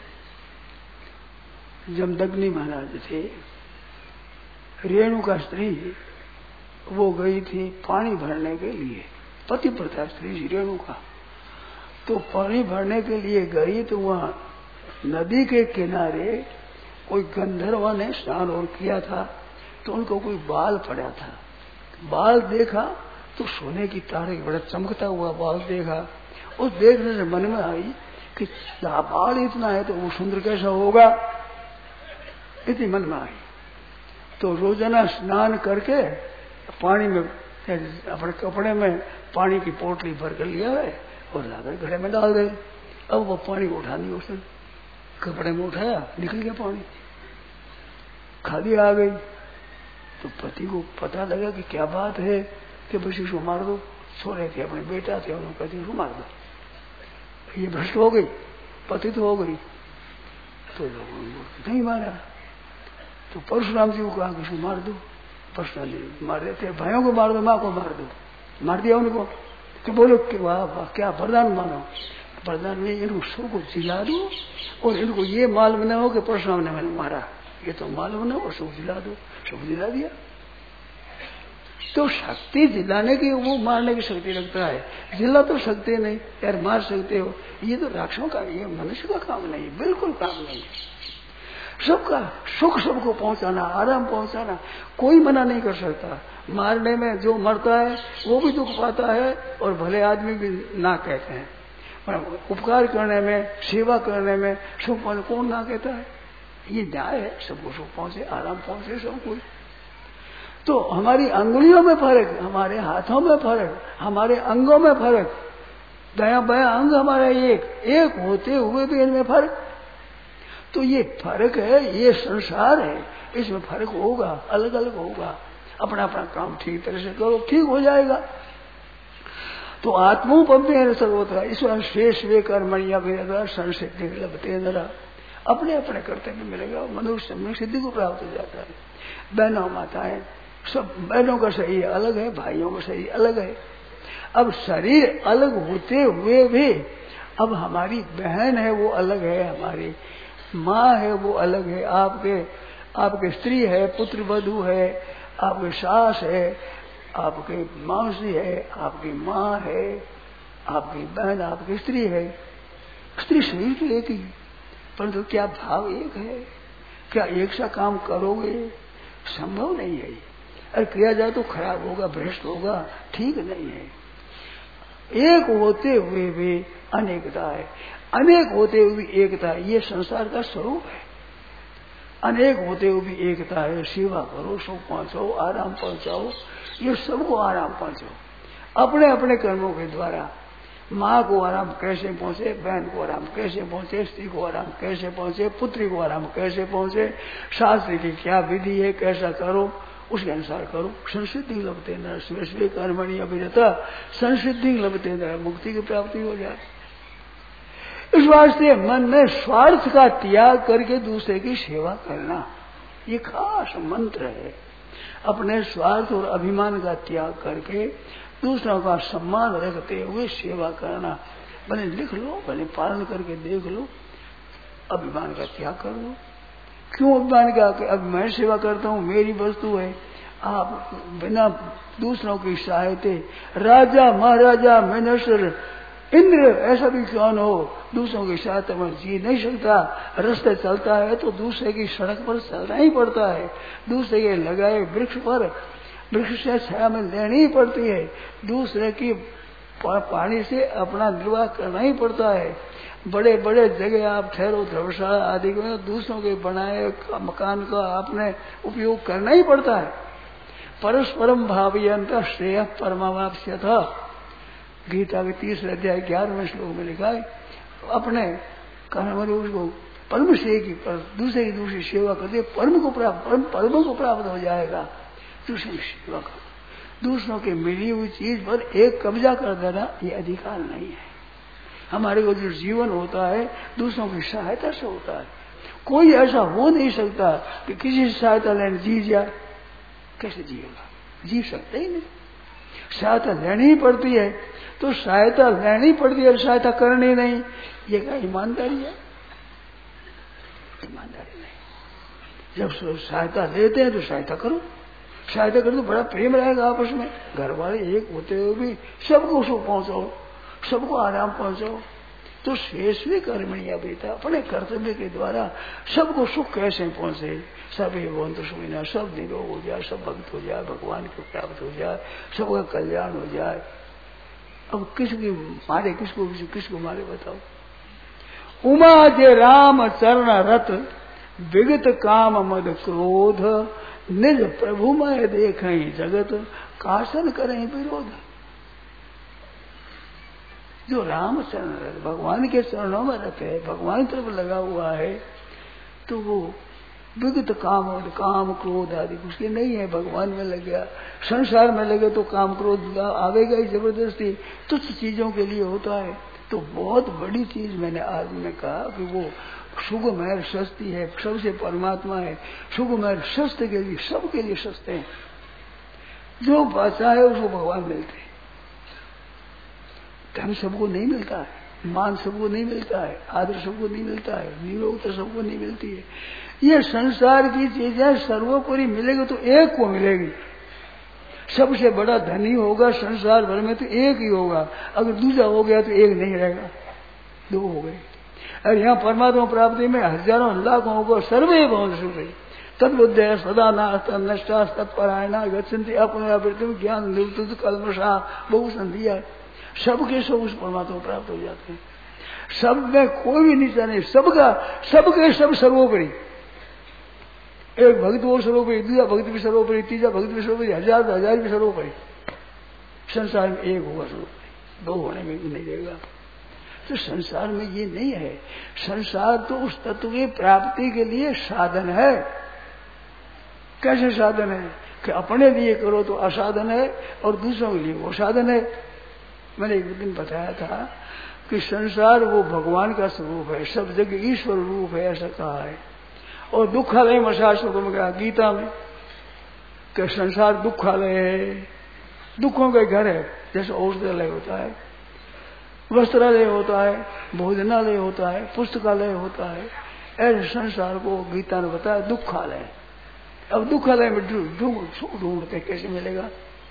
जमदग्नि महाराज थे, रेणुका स्त्री, वो गई थी पानी भरने के लिए, पतिव्रता स्त्री रेणुका, तो पानी भरने के लिए गई तो वहां नदी के किनारे कोई गंधर्व ने स्नान और किया था, तो उनको कोई बाल पड़ा था। बाल देखा तो सोने की तारे बड़ा चमकता हुआ बाल देखा। उस देखने से मन में आई कि बाल इतना है तो वो सुंदर कैसा होगा, इतनी मन में आई। तो रोजाना स्नान करके पानी में अपने कपड़े में पानी की पोटली भर कर लिया है और लाकर घड़े में डाल दे। अब वो पानी को उठा नहीं, उसने कपड़े में उठाया, निकल गया पानी, खाली आ गई। तो पति को पता लगा कि क्या बात है, कि बस इसको मार दो। सो रहे थे, अपने बेटा थे, उन्होंने कहते इसको मार दो, ये भ्रष्ट हो गई, पतित हो गई। तो लोगों ने नहीं मारा। तो परशुराम जी को कहा कि इसको मार दो। परशुराम जी मार देते, भाइयों को मार दो, माँ को मार दो। मार दिया उनको। तो बोलो कि वाह वाह क्या वरदान मानो। वरदान में इनको सबको जिला दो और इनको ये मालूम न हो कि परशुराम ने मैंने मारा, ये तो मालूम न हो, सब जिला दो। सब जिला दिया। तो शक्ति जिलाने की, वो मारने की शक्ति रखता है, जिला तो सकते नहीं यार, मार सकते हो। ये तो राक्षसों का, ये मनुष्य का काम नहीं, बिल्कुल काम नहीं। सबका सुख सबको पहुंचाना, आराम पहुंचाना, कोई मना नहीं कर सकता। मारने में जो मरता है वो भी दुख पाता है और भले आदमी भी ना कहते हैं, पर उपकार करने में, सेवा करने में सुख पहुंचे कौन ना कहता है। ये न्याय है, सबको सुख पहुंचे, आराम पहुंचे सब कोई। तो हमारी अंगुलियों में फर्क, हमारे हाथों में फर्क, हमारे अंगों में फर्क, दया बया अंग हमारे एक एक होते हुए भी इनमें फर्क। तो ये फर्क है, ये संसार है, इसमें फर्क होगा, अलग अलग होगा। अपना अपना काम ठीक तरह से करो, ठीक हो जाएगा। तो आत्मोपम्य सर्वत्र ईश्वर श्रेष्ठ वे कर्मणिया वेदा संसिद्धि लभते नरा। अपने अपने कर्तव्य मिलेगा, मनुष्य में सिद्धि को प्राप्त हो जाता है। बहनों माताएं सब, बहनों का शरीर अलग है, भाइयों का शरीर अलग है। अब शरीर अलग होते हुए भी अब हमारी बहन है वो अलग है, हमारी माँ है वो अलग है, आपके आपके स्त्री है, पुत्र वधू है, आपके सास है, आपके मौसी है, आपकी माँ है, आपकी बहन, आपकी स्त्री है। स्त्री शरीर तो एक ही, परंतु क्या भाव एक है? क्या एक सा काम करोगे? संभव नहीं है। अरे किया जाए तो खराब होगा, भ्रष्ट होगा, ठीक नहीं है। एक होते हुए भी अनेकता है, अनेक होते हुए भी एकता है, ये संसार का स्वरूप है। अनेक होते हुए भी एकता है। सेवा करो, सुख पहुंचाओ, आराम पहुंचाओ, ये सबको आराम पहुंचाओ अपने अपने कर्मों के द्वारा। माँ को आराम कैसे पहुंचे, बहन को आराम कैसे पहुंचे, स्त्री को आराम कैसे पहुंचे, पुत्री को आराम कैसे पहुंचे, शास्त्र की क्या विधि है, कैसा करो, उसके अनुसार करो। संसिद्धि लभते न स्वे कर्मणि अभिरता, संसिद्धि लभते न, मुक्ति की प्राप्ति हो जाए। इस वास्ते मन में स्वार्थ का त्याग करके दूसरे की सेवा करना, ये खास मंत्र है। अपने स्वार्थ और अभिमान का त्याग करके दूसरों का सम्मान रखते हुए सेवा करना। भले लिख लो, भले पालन करके देख लो, अभिमान का त्याग कर लो। क्यों अभिमान का? अब मैं सेवा करता हूँ, मेरी वस्तु है। आप बिना दूसरों की सहायते, राजा महाराजा मिनिस्टर इंद्र ऐसा भी कौन हो, दूसरों की सहायता में जी नहीं सकता। रास्ते चलता है तो दूसरे की सड़क पर चलना ही पड़ता है, दूसरे के लगाए वृक्ष पर वृक्ष से छाया में लेनी ही पड़ती है, दूसरे की पानी से अपना निर्वाह करना ही पड़ता है। बड़े बड़े जगह आप ठहरो, धर्मशाला आदि में दूसरों के बनाए मकान का आपने उपयोग करना ही पड़ता है। परस्परम भावयंत श्रेय परमावाप्स्य था, गीता के तीसरे अध्याय ग्यारहवें श्लोक में लिखा है। अपने कहने वाले उसको परम श्रेय की पर दूसरे की दूसरी सेवा करते परम को प्राप्त परम परम को प्राप्त हो जाएगा। दूसरे की सेवा करो, दूसरों के मिली हुई चीज पर एक कब्जा कर देना ये अधिकार नहीं है। हमारे को जो जीवन होता है दूसरों की सहायता से होता है। कोई ऐसा हो नहीं सकता कि किसी से सहायता लेने जी जाए, कैसे जिएगा? जी सकते ही नहीं। सहायता लेनी ही पड़ती है, तो सहायता लेनी पड़ती है, सहायता करनी नहीं, ये क्या ईमानदारी है? ईमानदारी नहीं। जब सहायता लेते हैं तो सहायता करो, सहायता करो तो बड़ा प्रेम रहेगा आपस में। घर वाले एक होते हुए भी सबको सुख पहुंचाओ, सबको आराम पहुंचाओ। तो शेषवी कर्मणिया बेटा, अपने कर्तव्य के द्वारा सबको सुख कैसे पहुंचे। सब ये बोल तो सुना, सब निरोग हो जाए, सब भक्त हो जाए, भगवान को प्राप्त हो जाए, सबका कल्याण हो जाए। अब किसकी मारे, किसको किसको मारे बताओ। उमा जे राम चरण रत विगत काम मद क्रोध निज प्रभु मैं देखें जगत कासन करें विरोध। जो रामचंद्र भगवान के चरणों में रहते हैं, भगवान तरफ लगा हुआ है, तो वो विगत काम और काम क्रोध आदि उसके नहीं है, भगवान में लग गया। संसार में लगे तो काम क्रोध आवेगा ही जबरदस्ती, तुच्छ चीजों के लिए होता है। तो बहुत बड़ी चीज मैंने आज में कहा कि वो सुगम है, सस्ती है, सबसे परमात्मा है। सुगम है, सस्ते के लिए, सबके लिए सस्ते हैं। जो बाचा है उसको भगवान मिलते हैं। धन सबको नहीं मिलता है, मान सबको नहीं मिलता है, आदर सबको नहीं मिलता है, निरोगता सबको नहीं मिलती है। ये संसार की चीजें सर्वोपरि मिलेगी तो एक को मिलेगी। सबसे बड़ा धनी होगा संसार भर में तो एक ही होगा, अगर दूसरा हो गया तो एक नहीं रहेगा, दो हो गए। और यहाँ परमात्मा प्राप्ति में हजारों लाखों होगा, सर्वे बहुत सुखी तद्बुद्धि सदा नास्ता नष्टा तत्परायणा गच्छन्ति अपने अवृत्ति ज्ञान निवृत्त कल्मषा बहु संधिया। सबके सब उस परमात्मा प्राप्त हो जाते हैं। सब में कोई भी नीचा नहीं, सबका सबके सब सर्वोपरि। एक भक्त वो सर्वोपरि, दूसरा भक्त भी सर्वोपरि, तीसरा भक्त भी सर्वोपरि, हजार हजार भी सर्वोपरि। संसार में एक होगा सर्वोपरि, दो होने में भी नहीं देगा। तो संसार में ये नहीं है। संसार तो उस तत्व की प्राप्ति के लिए साधन है। कैसे साधन है कि अपने लिए करो तो असाधन है और दूसरों के लिए वो साधन है। मैंने एक दिन बताया था कि संसार वो भगवान का स्वरूप है, सब जगह ईश्वर रूप है, ऐसा कहा है। और दुखालय में शास्त्रों में कहा, गीता में कि संसार दुखालय है, दुखों का घर है। जैसे औषधालय होता है, वस्त्रालय होता है, भोजनालय होता है, पुस्तकालय होता है, ऐसे संसार को गीता ने बताया दुखालय। अब दुखालय में ढूंढ ढूंढते कैसे मिलेगा?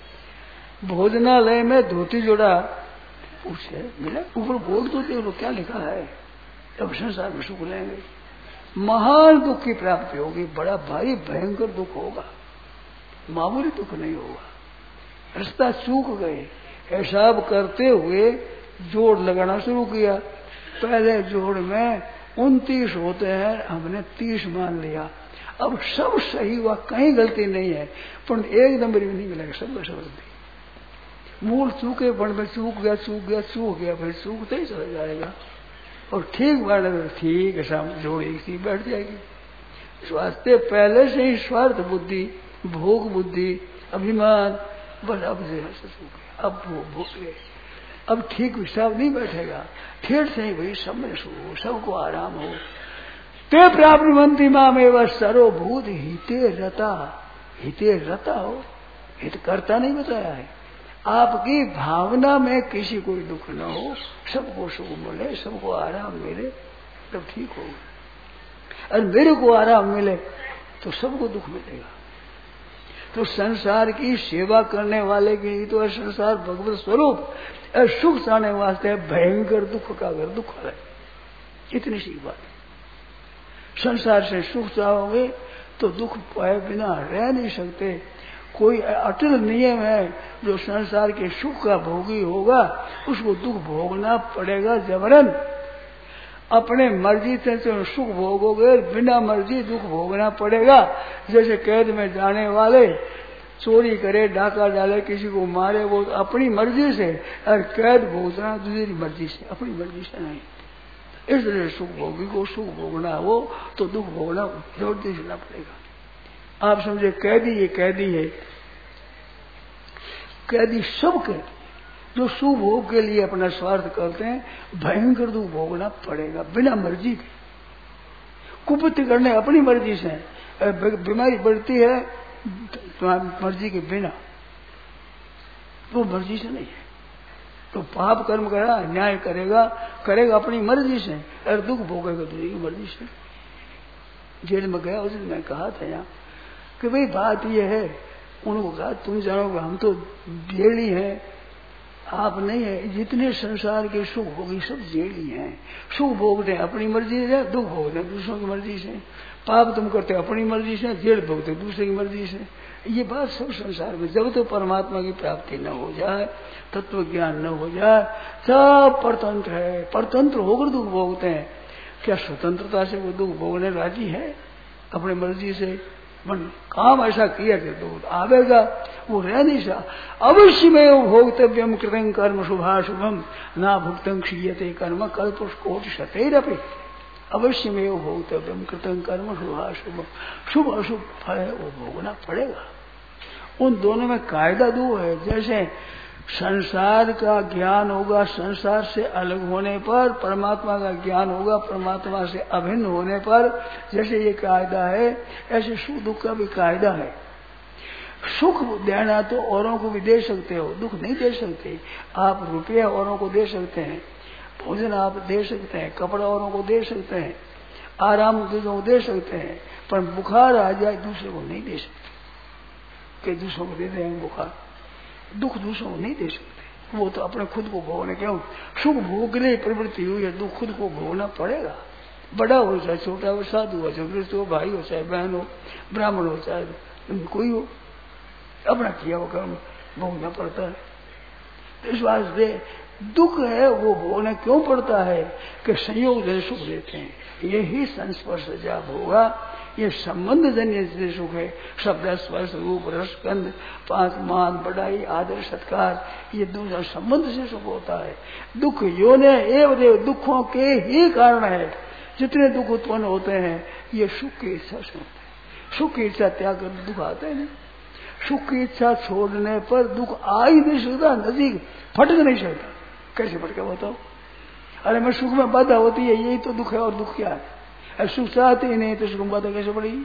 भोजनालय में धोती जोड़ा पूछे मिला, ऊपर बोर्ड तो देखो क्या लिखा है, तब संसार में सुख लेंगे। महान दुख की प्राप्ति होगी, बड़ा भारी भयंकर दुख होगा, मामूली दुख नहीं होगा। रास्ता चूक गए, हिसाब करते हुए जोड़ लगाना शुरू किया। पहले जोड़ में उनतीस होते हैं, हमने तीस मान लिया। अब सब सही हुआ, कहीं गलती नहीं है, पर एक नंबर भी नहीं मिलेगा, सब सब गलती। मूल चूके बन में चूक गया चूक गया चूक गया, फिर चूकते ही चला जाएगा। और ठीक बात है, ठीक है, सामने जोड़ी सी बैठ जाएगी। इस वास्ते पहले से ही स्वार्थ बुद्धि, भोग बुद्धि, अभिमान, बस अब से चूक गया, अब भोग भोग गए, अब ठीक हिसाब नहीं बैठेगा। ठेठ से ही भाई सब में सुख हो, सबको आराम हो। ते प्राप्त मंत्री माम एवं सर्वभूत हिते रता, हिते रता हो, हित करता नहीं बताया है। आपकी भावना में किसी को दुख न हो, सबको सुख मिले, सबको आराम मिले, तब ठीक होगा। और मेरे को आराम मिले तो सबको दुख मिलेगा। तो संसार की सेवा करने वाले के लिए तो संसार भगवत स्वरूप और सुख चाहने वास्ते भयंकर दुख का अगर दुख है, इतनी सी बात। संसार से सुख चाहोगे तो दुख पाए बिना रह नहीं सकते। कोई अटल नियम है, जो संसार के सुख का भोगी होगा उसको दुख भोगना पड़ेगा जबरन। अपने मर्जी से तो सुख भोगोगे, बिना मर्जी दुख भोगना पड़ेगा। जैसे कैद में जाने वाले चोरी करे, डाका डाले, किसी को मारे, वो अपनी मर्जी से, और कैद भोगना दूसरी मर्जी से, अपनी मर्जी से नहीं। इसलिए सुख भोगी को सुख भोगना हो तो दुख भोगना जबरदस्ती देना पड़ेगा। आप समझे कैदी ये कैदी है, कैदी सब कैदी जो सुख भोग के लिए अपना स्वार्थ करते हैं, भयंकर दुख भोगना पड़ेगा बिना मर्जी के। कुपत्य करने अपनी मर्जी से, बीमारी बढ़ती है तुम्हारी मर्जी के बिना, तो मर्जी से नहीं है। तो पाप कर्म करा, न्याय करेगा करेगा अपनी मर्जी से, और दुख भोगेगा दूसरी मर्जी से। जेल में गया उस दिन मैं कहा था यहाँ कि भाई बात ये है, उनको कहा तुम जानोगे हम तो जेली हैं, आप नहीं है। जितने संसार के सुख भोगी सब जेली हैं। सुख भोगते हैं अपनी मर्जी से, दुख भोगते हैं दूसरों की मर्जी से। पाप तुम करते हो अपनी मर्जी से, जेल भोगते दूसरे की मर्जी से। ये बात सब संसार में, जब तो परमात्मा की प्राप्ति न हो जाए, तत्व ज्ञान न हो जाए, सब परतंत्र है। परतंत्र होकर दुख भोगते हैं। क्या स्वतंत्रता से वो दुख भोगने राजी है? अपनी मर्जी से मन काम ऐसा किया कि तो आवेगा, वो रह नहीं सकता। अवश्य में भोक्तव्यम कृतं कर्म शुभाशुभम ना भुक्तं क्षीयते कर्म कल्पश कोटि शतैरपि। अवश्य में भोक्तव्यम कृतं कर्म शुभाशुभम, शुभ अशुभ फल है वो भोगना पड़ेगा। उन दोनों में कायदा दो है। जैसे संसार का ज्ञान होगा संसार से अलग होने पर, परमात्मा का ज्ञान होगा परमात्मा से अभिन्न होने पर, जैसे ये कायदा है ऐसे सुख दुख का भी कायदा है। सुख देना तो औरों को भी दे सकते हो, दुख नहीं दे सकते। आप रुपया औरों को दे सकते हैं, भोजन आप दे सकते हैं, कपड़ा औरों को दे सकते हैं, आराम दूसरों को दे सकते हैं, पर बुखार आ जाए दूसरे को नहीं दे सकते। कि दूसरों को दे देंगे बुखार, दुख दूसरों को नहीं दे सकते। वो तो अपने खुद को भोगने, क्यों सुख भोगने प्रवृत्ति हुई है, दुख खुद को भोगना पड़ेगा। बड़ा हो चाहे छोटा हो, साधु हो चाहे वृद्ध हो, भाई हो चाहे बहन हो, ब्राह्मण हो चाहे कोई हो, अपना किया हुआ कर्म भोगना पड़ता है। तो इस वास्ते दुख है वो भोगना क्यों पड़ता है कि संयोग जैसे सुख देते हैं, यही संस्पर्श जाप होगा। ये संबंध जन्य सुख है। शब्द स्पर्श रूप रस गंध पांच मान बढ़ाई आदर सत्कार, ये दूसरा संबंध से सुख होता है। दुख योने एवं दुखों के ही कारण है। जितने दुख उत्पन्न होते हैं ये सुख की इच्छा से होते हैं। सुख की इच्छा त्याग कर दुख आता है नहीं। सुख की इच्छा छोड़ने पर दुख आ ही नहीं सकता, नजीक फटक नहीं सकता। कैसे फटके बताओ? अरे मैं सुख में बाधा होती है, यही तो दुख है। और दुख क्या है? सुख चाहते ही नहीं तो सुख में बाधा कैसे पड़ेगी?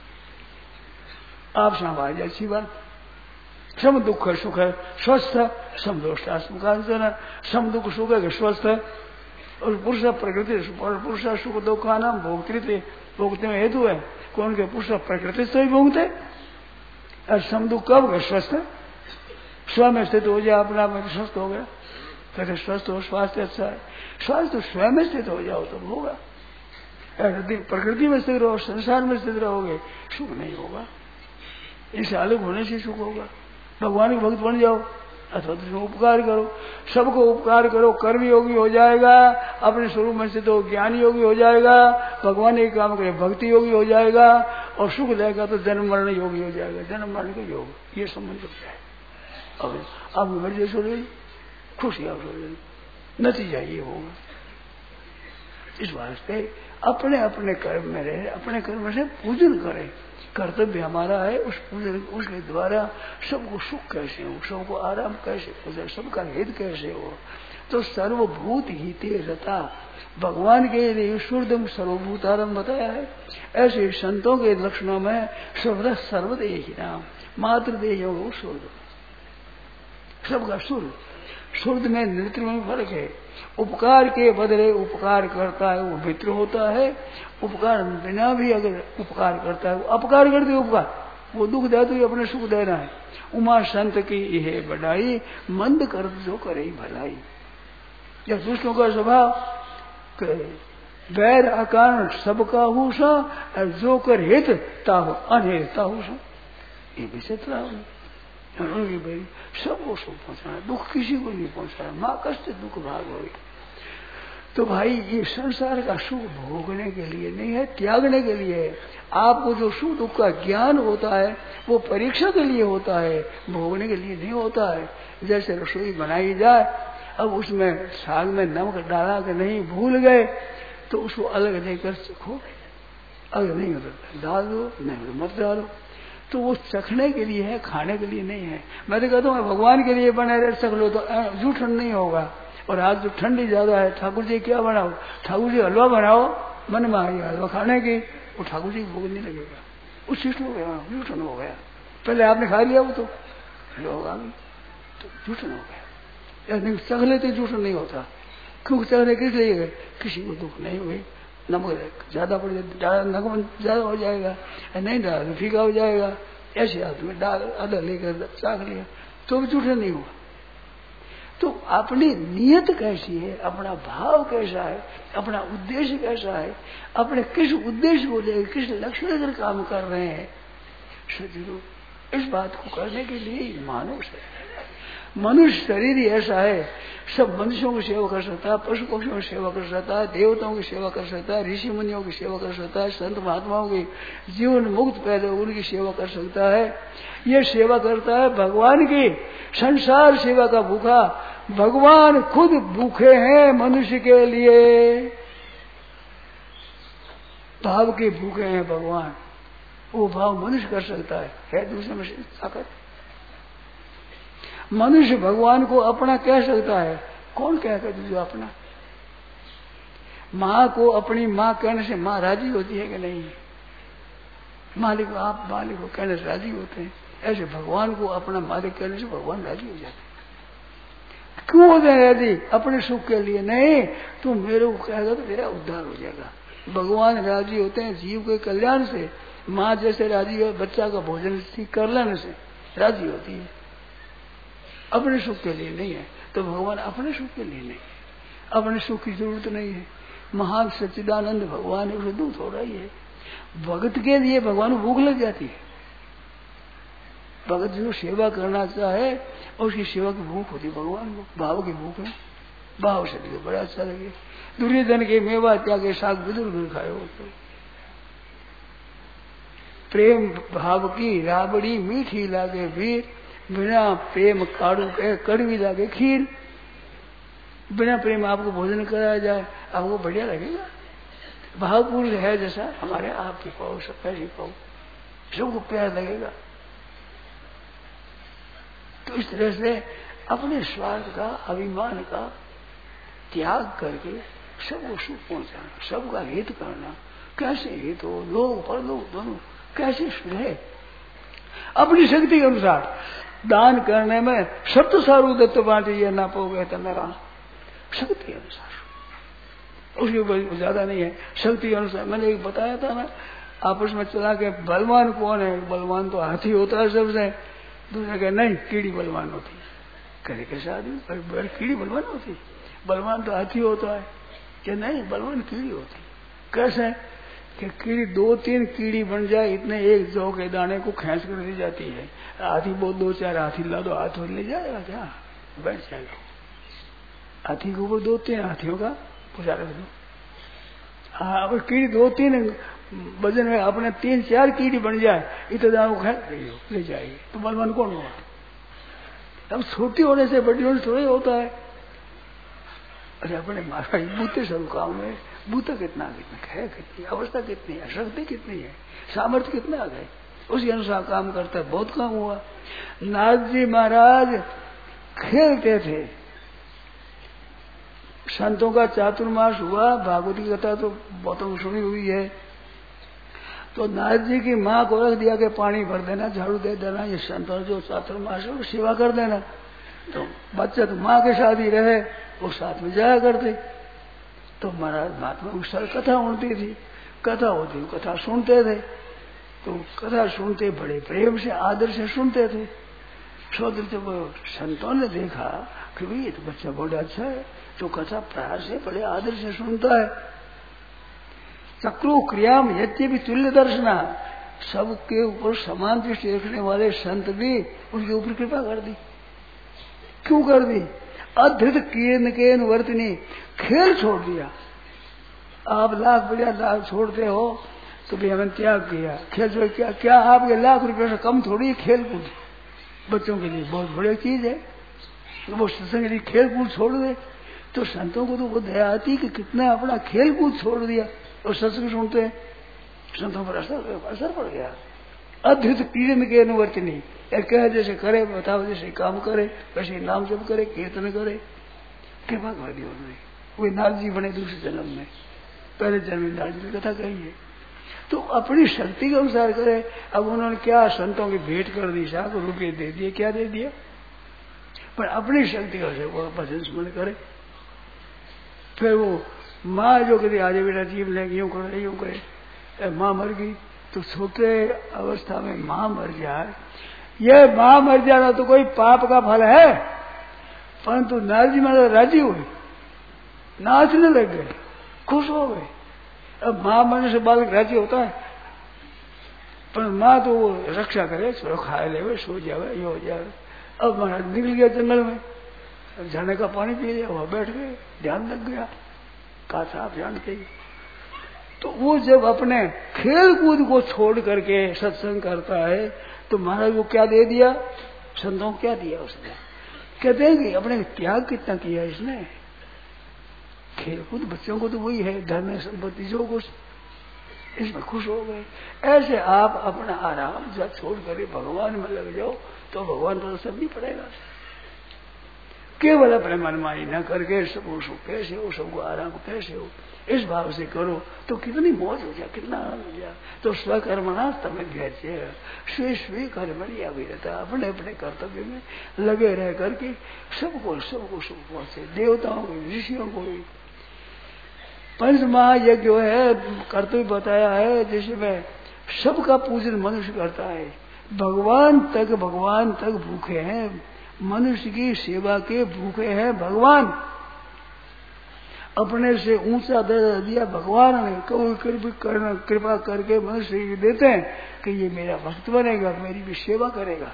आप संभाल अच्छी बात। सम दुख है सुख है स्वस्थ, सम दोष आत्मकांचन, सम दुख सुख है स्वस्थ है। और पुरुष प्रकृति पुरुष सुख दुखा नाम भोगते भोगते में हेतु है। कौन के पुरुष प्रकृति से ही भोगते। और सम दुख कब गए? स्वस्थ स्व में स्थित हो जाए, अपना में स्वस्थ हो गया। कहते स्वस्थ हो, स्वास्थ्य अच्छा है। स्वास्थ्य तो स्वयं में स्थित हो जाओ तो होगा। प्रकृति में स्थित रहो, संसार में स्थित रहोगे, सुख नहीं होगा। इनसे अलग होने से सुख होगा। भगवान के भक्त बन जाओ अथवा दूसरों उपकार करो, सबको उपकार करो, कर्म योगी हो जाएगा, अपने स्वरूप में स्थित हो ज्ञान योगी हो जाएगा, भगवान के काम करे भक्ति योगी हो जाएगा, और सुख लेगा तो जन्म मरण योगी हो जाएगा। जन्म मरण का योग ये संबंध होता है। अब अब मर्जी सो रही खुशी आप सो रही, नतीजा ये होगा। इस वास्ते अपने अपने कर्म में रहे, अपने कर्म से पूजन करें। कर्तव्य हमारा है उस पूजन उसके द्वारा सबको सुख कैसे हो, सबको आराम कैसे हो, सबका हित कैसे हो। तो सर्वभूत हिते रता भगवान के लिए ईश्वरदम सर्वभूतारम बताया है। ऐसे संतों के लक्षणों में सर्वदा सर्वदेही नाम मातृदेह हो सूर्य, सबका सूर्य। सूर्य में नृत्य में फर्क है। उपकार के बदले उपकार करता है वो मित्र होता है, उपकार बिना भी अगर उपकार करता है वो अपकार करते उपकार, वो दुख दे तो अपने सुख देना है। उमा संत की यह बढ़ाई मंद कर जो करे भलाई। या दुष्टों का स्वभाव वैर अकारण सबका हुसा, और जो कर हित ताहु अनहित ताहु सा, ये विचित्र भाई सबको सुख पहुंचाना, दुख किसी को नहीं पहुंचाना। माँ कष्ट दुख भाग हो। तो भाई ये संसार का सुख भोगने के लिए नहीं है, त्यागने के लिए है। आपको जो सुख दुख का ज्ञान होता है वो परीक्षा के लिए होता है, भोगने के लिए नहीं होता है। जैसे रसोई बनाई जाए, अब उसमें साग में नमक डाला कि नहीं भूल गए तो उसको अलग लेकर चखो, अगर नहीं होता डाल दो, नहीं मत डालो। तो वो चखने के लिए है, खाने के लिए नहीं है। मैं तो कहता हूँ भगवान के लिए बने रहे चख लो तो जूठन नहीं होगा। और आज जो ठंडी ज्यादा है, ठाकुर जी क्या बनाओ, ठाकुर जी हलवा बनाओ, मन में आई हलवा खाने की, वो ठाकुर जी भोग नहीं लगेगा, वो शिष्ट हो गया, जूठन हो गया। पहले आपने खा लिया वो तो लोग आ गए तो जूठन हो गया। चख लेते जूठन नहीं होता। क्यों चखने किस लिए? किसी को दुख नहीं हुई, नमक ज्यादा पड़ जाए, नमक ज्यादा हो जाएगा, नहीं डाला तो फीका हो जाएगा। ऐसे आदमी डाल आधा लेकर चाख लिया तो भी जूठन नहीं हुआ। तो अपनी नियत कैसी है, अपना भाव कैसा है, अपना उद्देश्य कैसा है, अपने किस उद्देश्य को लेकर किस लक्ष्य लेकर काम कर रहे हैं, सदगुरु इस बात को करने के लिए मानव से मनुष्य शरीर ही ऐसा है, सब मनुष्यों की सेवा कर सकता है, पशु पक्षियों की सेवा कर सकता है, देवताओं की सेवा कर सकता है, ऋषि मुनियों की सेवा कर सकता है, संत महात्माओं की जीवन मुक्त पैदा उनकी सेवा कर सकता है। ये सेवा करता है भगवान की, संसार सेवा का भूखा। भगवान खुद भूखे हैं मनुष्य के लिए, भाव के भूखे हैं भगवान। वो भाव मनुष्य कर सकता है, है दूसरे में ताकत। मनुष्य भगवान को अपना कह सकता है, कौन कह कर दूसरा अपना? माँ को अपनी माँ कहने से माँ राजी होती है कि नहीं? मालिक आप मालिक को कहने से राजी होते हैं, ऐसे भगवान को अपना मालिक कहने से भगवान राजी हो जाते हैं। क्यों हो जाए राजी? अपने सुख के लिए नहीं, तू मेरे को कहेगा तो तेरा उद्धार हो जाएगा। भगवान राजी होते हैं जीव के कल्याण से। माँ जैसे राजी हो बच्चा का भोजन ठीक कर लेने से राजी होती है, अपने सुख के लिए नहीं है। तो भगवान अपने सुख के लिए नहीं है, अपने सुख की जरूरत नहीं है। महान सच्चिदानंद भगवान है, उसे दूध हो रही है। भगत के लिए भगवान को भूख लग जाती है। भगत जो सेवा करना चाहे उसकी सेवा की भूख होती है भगवान को, भाव की भूख है। भाव से दिए बड़ा अच्छा लगे। दुर्योधन के मेवा त्यागे साग बुजुर्ग खाए हो, तो प्रेम भाव की राबड़ी मीठी लागे वीर, बिना प्रेम काड़ू के कड़वी लागे खीर। बिना प्रेम आपको भोजन कराया जाए आपको बढ़िया लगेगा? भावपूर्ण है जैसा हमारे आपकी पाओ सब पैसे पाओ सबको प्यार लगेगा। तो इस तरह से अपने स्वार्थ का अभिमान का त्याग करके सबको सुख पहुंचाना, सबका हित करना। कैसे हित हो? लोग पर लोग दोनों कैसे सुधे? अपनी शक्ति के अनुसार दान करने में सब तो सारू दत्त बांटिए ना पोगे तो मेरा शक्ति अनुसार, उसके ऊपर ज्यादा नहीं है। शक्ति अनुसार मैंने एक बताया था ना, आपस में चला के बलवान कौन है? बलवान तो हाथी होता है सबसे। दूसरे कहे नहीं कीड़ी बलवान होती। करे कैसे आदमी? कीड़ी बलवान होती? बलवान तो हाथी होता है कि नहीं? बलवान कीड़ी होती। कैसे? कि कीड़ी दो तीन कीड़ी बन जाए इतने एक जौ के दाने को खींच कर दी जाती है। हाथी बहुत दो चार हाथी ला दो, हाथ ले जाएगा क्या? बैठ जाएगा। हाथी के ऊपर दो तीन हाथियों का पूजा रख दो। हाँ, अगर कीड़ी दो तीन वजन में अपने तीन चार कीड़ी बन जाए इतने दानों को खींच रही हो ले जाएगी, तो बलवान कौन होगा? अब छोटी होने से बड़ी होने से थोड़ा होता है। अरे अपने महाराज बूते सब काम में बूता कितना कितना है, कितनी अवस्था कितनी है, शक्ति कितनी है, सामर्थ्य कितना आ गए, उसी अनुसार काम करता है। बहुत काम हुआ। नारद जी महाराज खेलते थे। संतों का चातुर्मास हुआ, भागवत की कथा तो बहुतों सुनी हुई है। तो नारद जी की माँ को रख दिया कि पानी भर देना, झाड़ू दे देना, ये संतों जो चातुर्मास है सेवा कर देना। तो बच्चा तो माँ के साथ ही रहे, वो साथ में जाया करते। तो महाराज महात्मा उस साल कथा उड़ती थी, कथा होती कथा सुनते थे। तो कथा सुनते बड़े प्रेम से आदर से सुनते थे। सोचते थे वो संतों ने देखा कि भाई ये तो बच्चा बहुत अच्छा है, जो कथा प्यार से बड़े आदर से सुनता है। चक्रो क्रियाम यज्ञ भी तुल्य दर्शना, सबके ऊपर समान दृष्टि रखने वाले संत भी उसके ऊपर कृपा कर दी। क्यों कर दी? अधृत केन केन वर्तनी, खेल छोड़ दिया। आप लाख बढ़िया लाख छोड़ते हो तो भी हमने त्याग किया। खेल छोड़ क्या क्या आपके लाख रुपए से कम थोड़ी खेल कूद बच्चों के लिए बहुत बड़ी चीज है। तो वो सत्संग के लिए खेल कूद छोड़ दे तो संतों को तो वो दया आती कि कितना अपना खेल कूद छोड़ दिया और सत्संग सुनते हैं। संतों पर असर असर पड़ गया। अद्भुत पीड़न के अनुवर्तनी, कह जैसे करे बताओ जैसे काम करे वैसे नाम जप करे कीर्तन करे, कृपा कर दी उन्होंने। कोई नारद जी बने दूसरे जन्म में, पहले जन्म में नारद जी की कथा कही है। तो अपनी शक्ति के अनुसार करे। अब उन्होंने क्या संतों की भेंट कर दी, साख रुपये दे दिए, क्या दे दिया, पर अपनी शक्ति का वो भजन स्मरण करे। फिर वो माँ जो कहती आज बेटा जीव लेंगे यूं करे यूं करे, माँ मर गई तो छोटे अवस्था में माँ मर जाए, यह माँ मर जाना तो कोई पाप का फल है। परंतु नारद जी महाराज राजी हुए, नाचने लग गए, खुश हो गए। अब माँ मरने से बालक राजी होता है, पर माँ तो वो रक्षा करे, थोड़ा खाए ले सो जावे, ये हो जाए, अब महाराज निकल गया जंगल में, जाने का पानी पी लिया, वहां बैठ गए, ध्यान लग गया, कहा था ध्यान के। तो वो जब अपने खेल कूद को छोड़ करके सत्संग करता है तो महाराज को क्या दे दिया, संतों को क्या दिया उसने, कहते हैं कि अपने त्याग कितना किया इसने। खेल कूद बच्चों को तो वही है, धन संपत्ति जो कुछ, इसमें खुश हो गए। ऐसे आप अपना आराम जब छोड़ कर भगवान में लग जाओ तो भगवान तो सब नहीं पड़ेगा। केवल अपने मनमानी न करके सबको सुख कैसे हो, सबको आराम कैसे हो, इस भाव से करो तो कितनी मौज हो जाए, कितना आनंद हो जाए। तो स्वकर्मणा तमें ज्ञाचे, स्वे स्वे कर्मणि अभिरता, अपने अपने कर्तव्य में लगे रह करके सबको सबको सुख पहुंचे, देवताओं को, ऋषियों को। पंच महायज्ञ है कर्तव्य बताया है जिसमें सबका पूजन मनुष्य करता है। भगवान तक भगवान तक भूखे हैं, मनुष्य की सेवा के भूखे हैं भगवान। अपने से ऊंचा दर्जा दिया भगवान ने, कोई कृपा करके मनुष्य को देते हैं कि ये मेरा भक्त बनेगा, मेरी भी सेवा करेगा।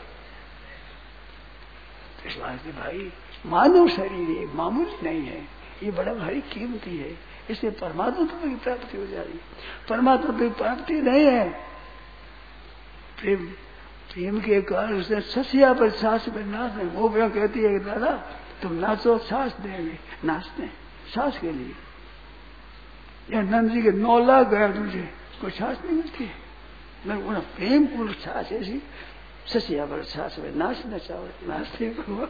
इस वास्ते भाई मानव शरीर ये मामूली नहीं है, ये बड़ा भारी कीमती है, इससे परमात्मा की प्राप्ति हो जाएगी। परमात्मा की प्राप्ति नहीं है प्रेम, प्रेम के कारण से ससिया पर सास में नाच है। वो भी कहती है कि दादा तुम नाचो, सास देंगे, नाचते सास के लिए। या नंद जी के नौ लाख गया तुझे, कोई सास नहीं मिलती है। मैं बोला प्रेम पूर्ण सास ऐसी ससिया पर सास में नाचना चाहो, नाचते हुआ।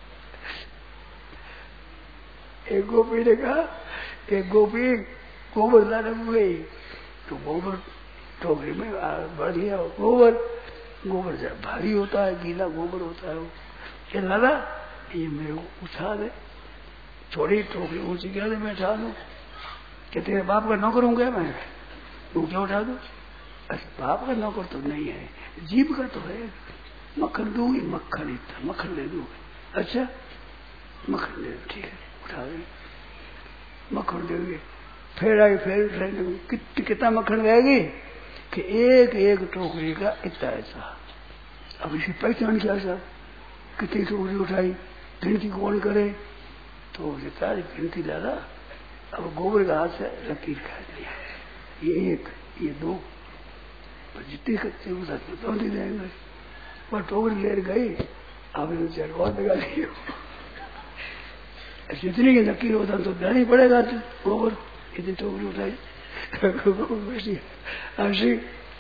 एक गोपी ने कहा, एक गोपी गोबर लाने गई तो गोबर टोकरी में भर लिया। गोबर गोबर जब भारी होता है, गीला गोबर होता है, वो क्या लगा ये मेरे को उठा दे, थोड़ी टोकरी ऊंची क्या दे, मैं उठा लू। क्या तेरे बाप का नौकर हूँ क्या मैं, तू क्या उठा दू? अच्छा बाप का नौकर तो नहीं है, जीव का तो है। मक्खन दूंगी, मक्खन इतना मक्खन ले दूंगी। अच्छा मक्खन दे, ठीक है उठा दे, मक्खन देंगे। फिर आई फिर कित, कितना मक्खन रहेगी कि एक एक टोकरी का इतना ऐसा। अब इसी पहचान क्या सर, कितनी टोकरी उठाई, गिनती कौन करे, तो सारी गिनती डाला। अब गोबर का हाथ से लकीर काट लिया, ये एक ये दो, जितनी कच्चे उधर तो नहीं जाएंगे। वह टोकरी ले गई, आपने चार और लगा ली। जितनी की लकीर होता तो देना ही पड़ेगा गोबर, इतनी टोकरी उठाई ऐसी।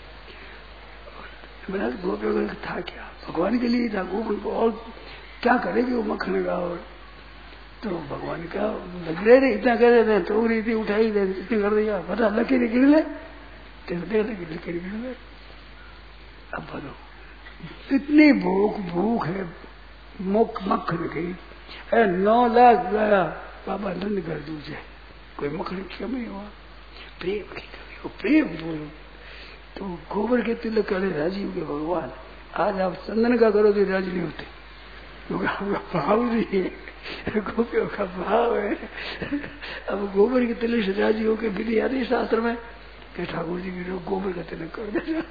मैंने गोपियों का था क्या, भगवान के लिए था गोबर को, और क्या करेगी वो मक्खन का। और तो भगवान का लग रहे थे, इतना कर रहे थे, टोकरी थी उठाई दे, इतनी कर दिया, पता लकीर गिर ले, लकीर गिर ले। अब बोलो कितनी भूख भूख है मुख मक्खन की। नौ लाख गया बाबा नंद कर दूजे, कोई मक्खन की कमी हुआ, प्रेम की कमी हो, प्रेम बोलो। तो गोबर के तिलक करे राजीव के भगवान, आज आप चंदन का करो तो राजी नहीं होते, क्योंकि आपका भाव नहीं है, गोपियों का भाव है। अब गोबर के तिलक से राजी होकर विधि आदि शास्त्र में कि ठाकुर जी की गोबर का तिलक कर देना,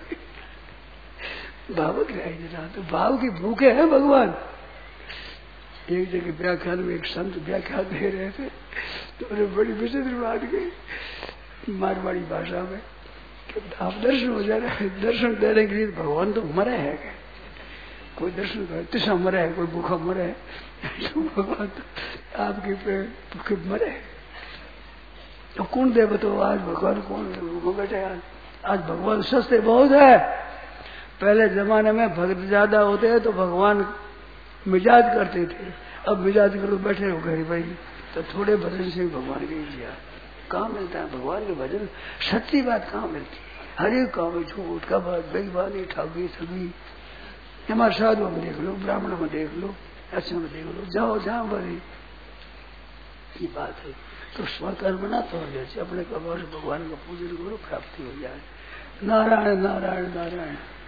भावक रहा। तो भाव की भूखे है भगवान। एक जगह व्याख्यान में एक संत व्याख्यान दे रहे थे तो उन्हें बड़ी विचित्र बात गई मारवाड़ी भाषा में कि आप दर्शन हो जा रहे हैं, दर्शन देने के लिए भगवान तो मरे है, कोई दर्शन करे तिसा मरे है, कोई भूखा मरे है, तो भगवान तो आपके पे भूखे मरे है। तो कौन दे बताओ आज भगवान कौन बैठे? आज आज भगवान सस्ते बहुत है। पहले जमाने में भक्त ज्यादा होते हैं तो भगवान मिजाज करते थे, अब मिजाज करो बैठे हो गए भाई, तो थोड़े भजन से भगवान के दिया। कहाँ मिलता है भगवान के भजन, सच्ची बात कहाँ मिलती है? हर एक काम में झूठ का बात, बेईमानी, ठगी, सभी। हमारे साधुओं में देख लो, ब्राह्मणों में देख लो, अच्छे में देख लो, जाओ जहाँ बड़ी ये बात है। तो स्वकर्म ना तो जैसे अपने कबर भगवान का पूजन करो, प्राप्ति हो जाए। नारायण नारायण नारायण।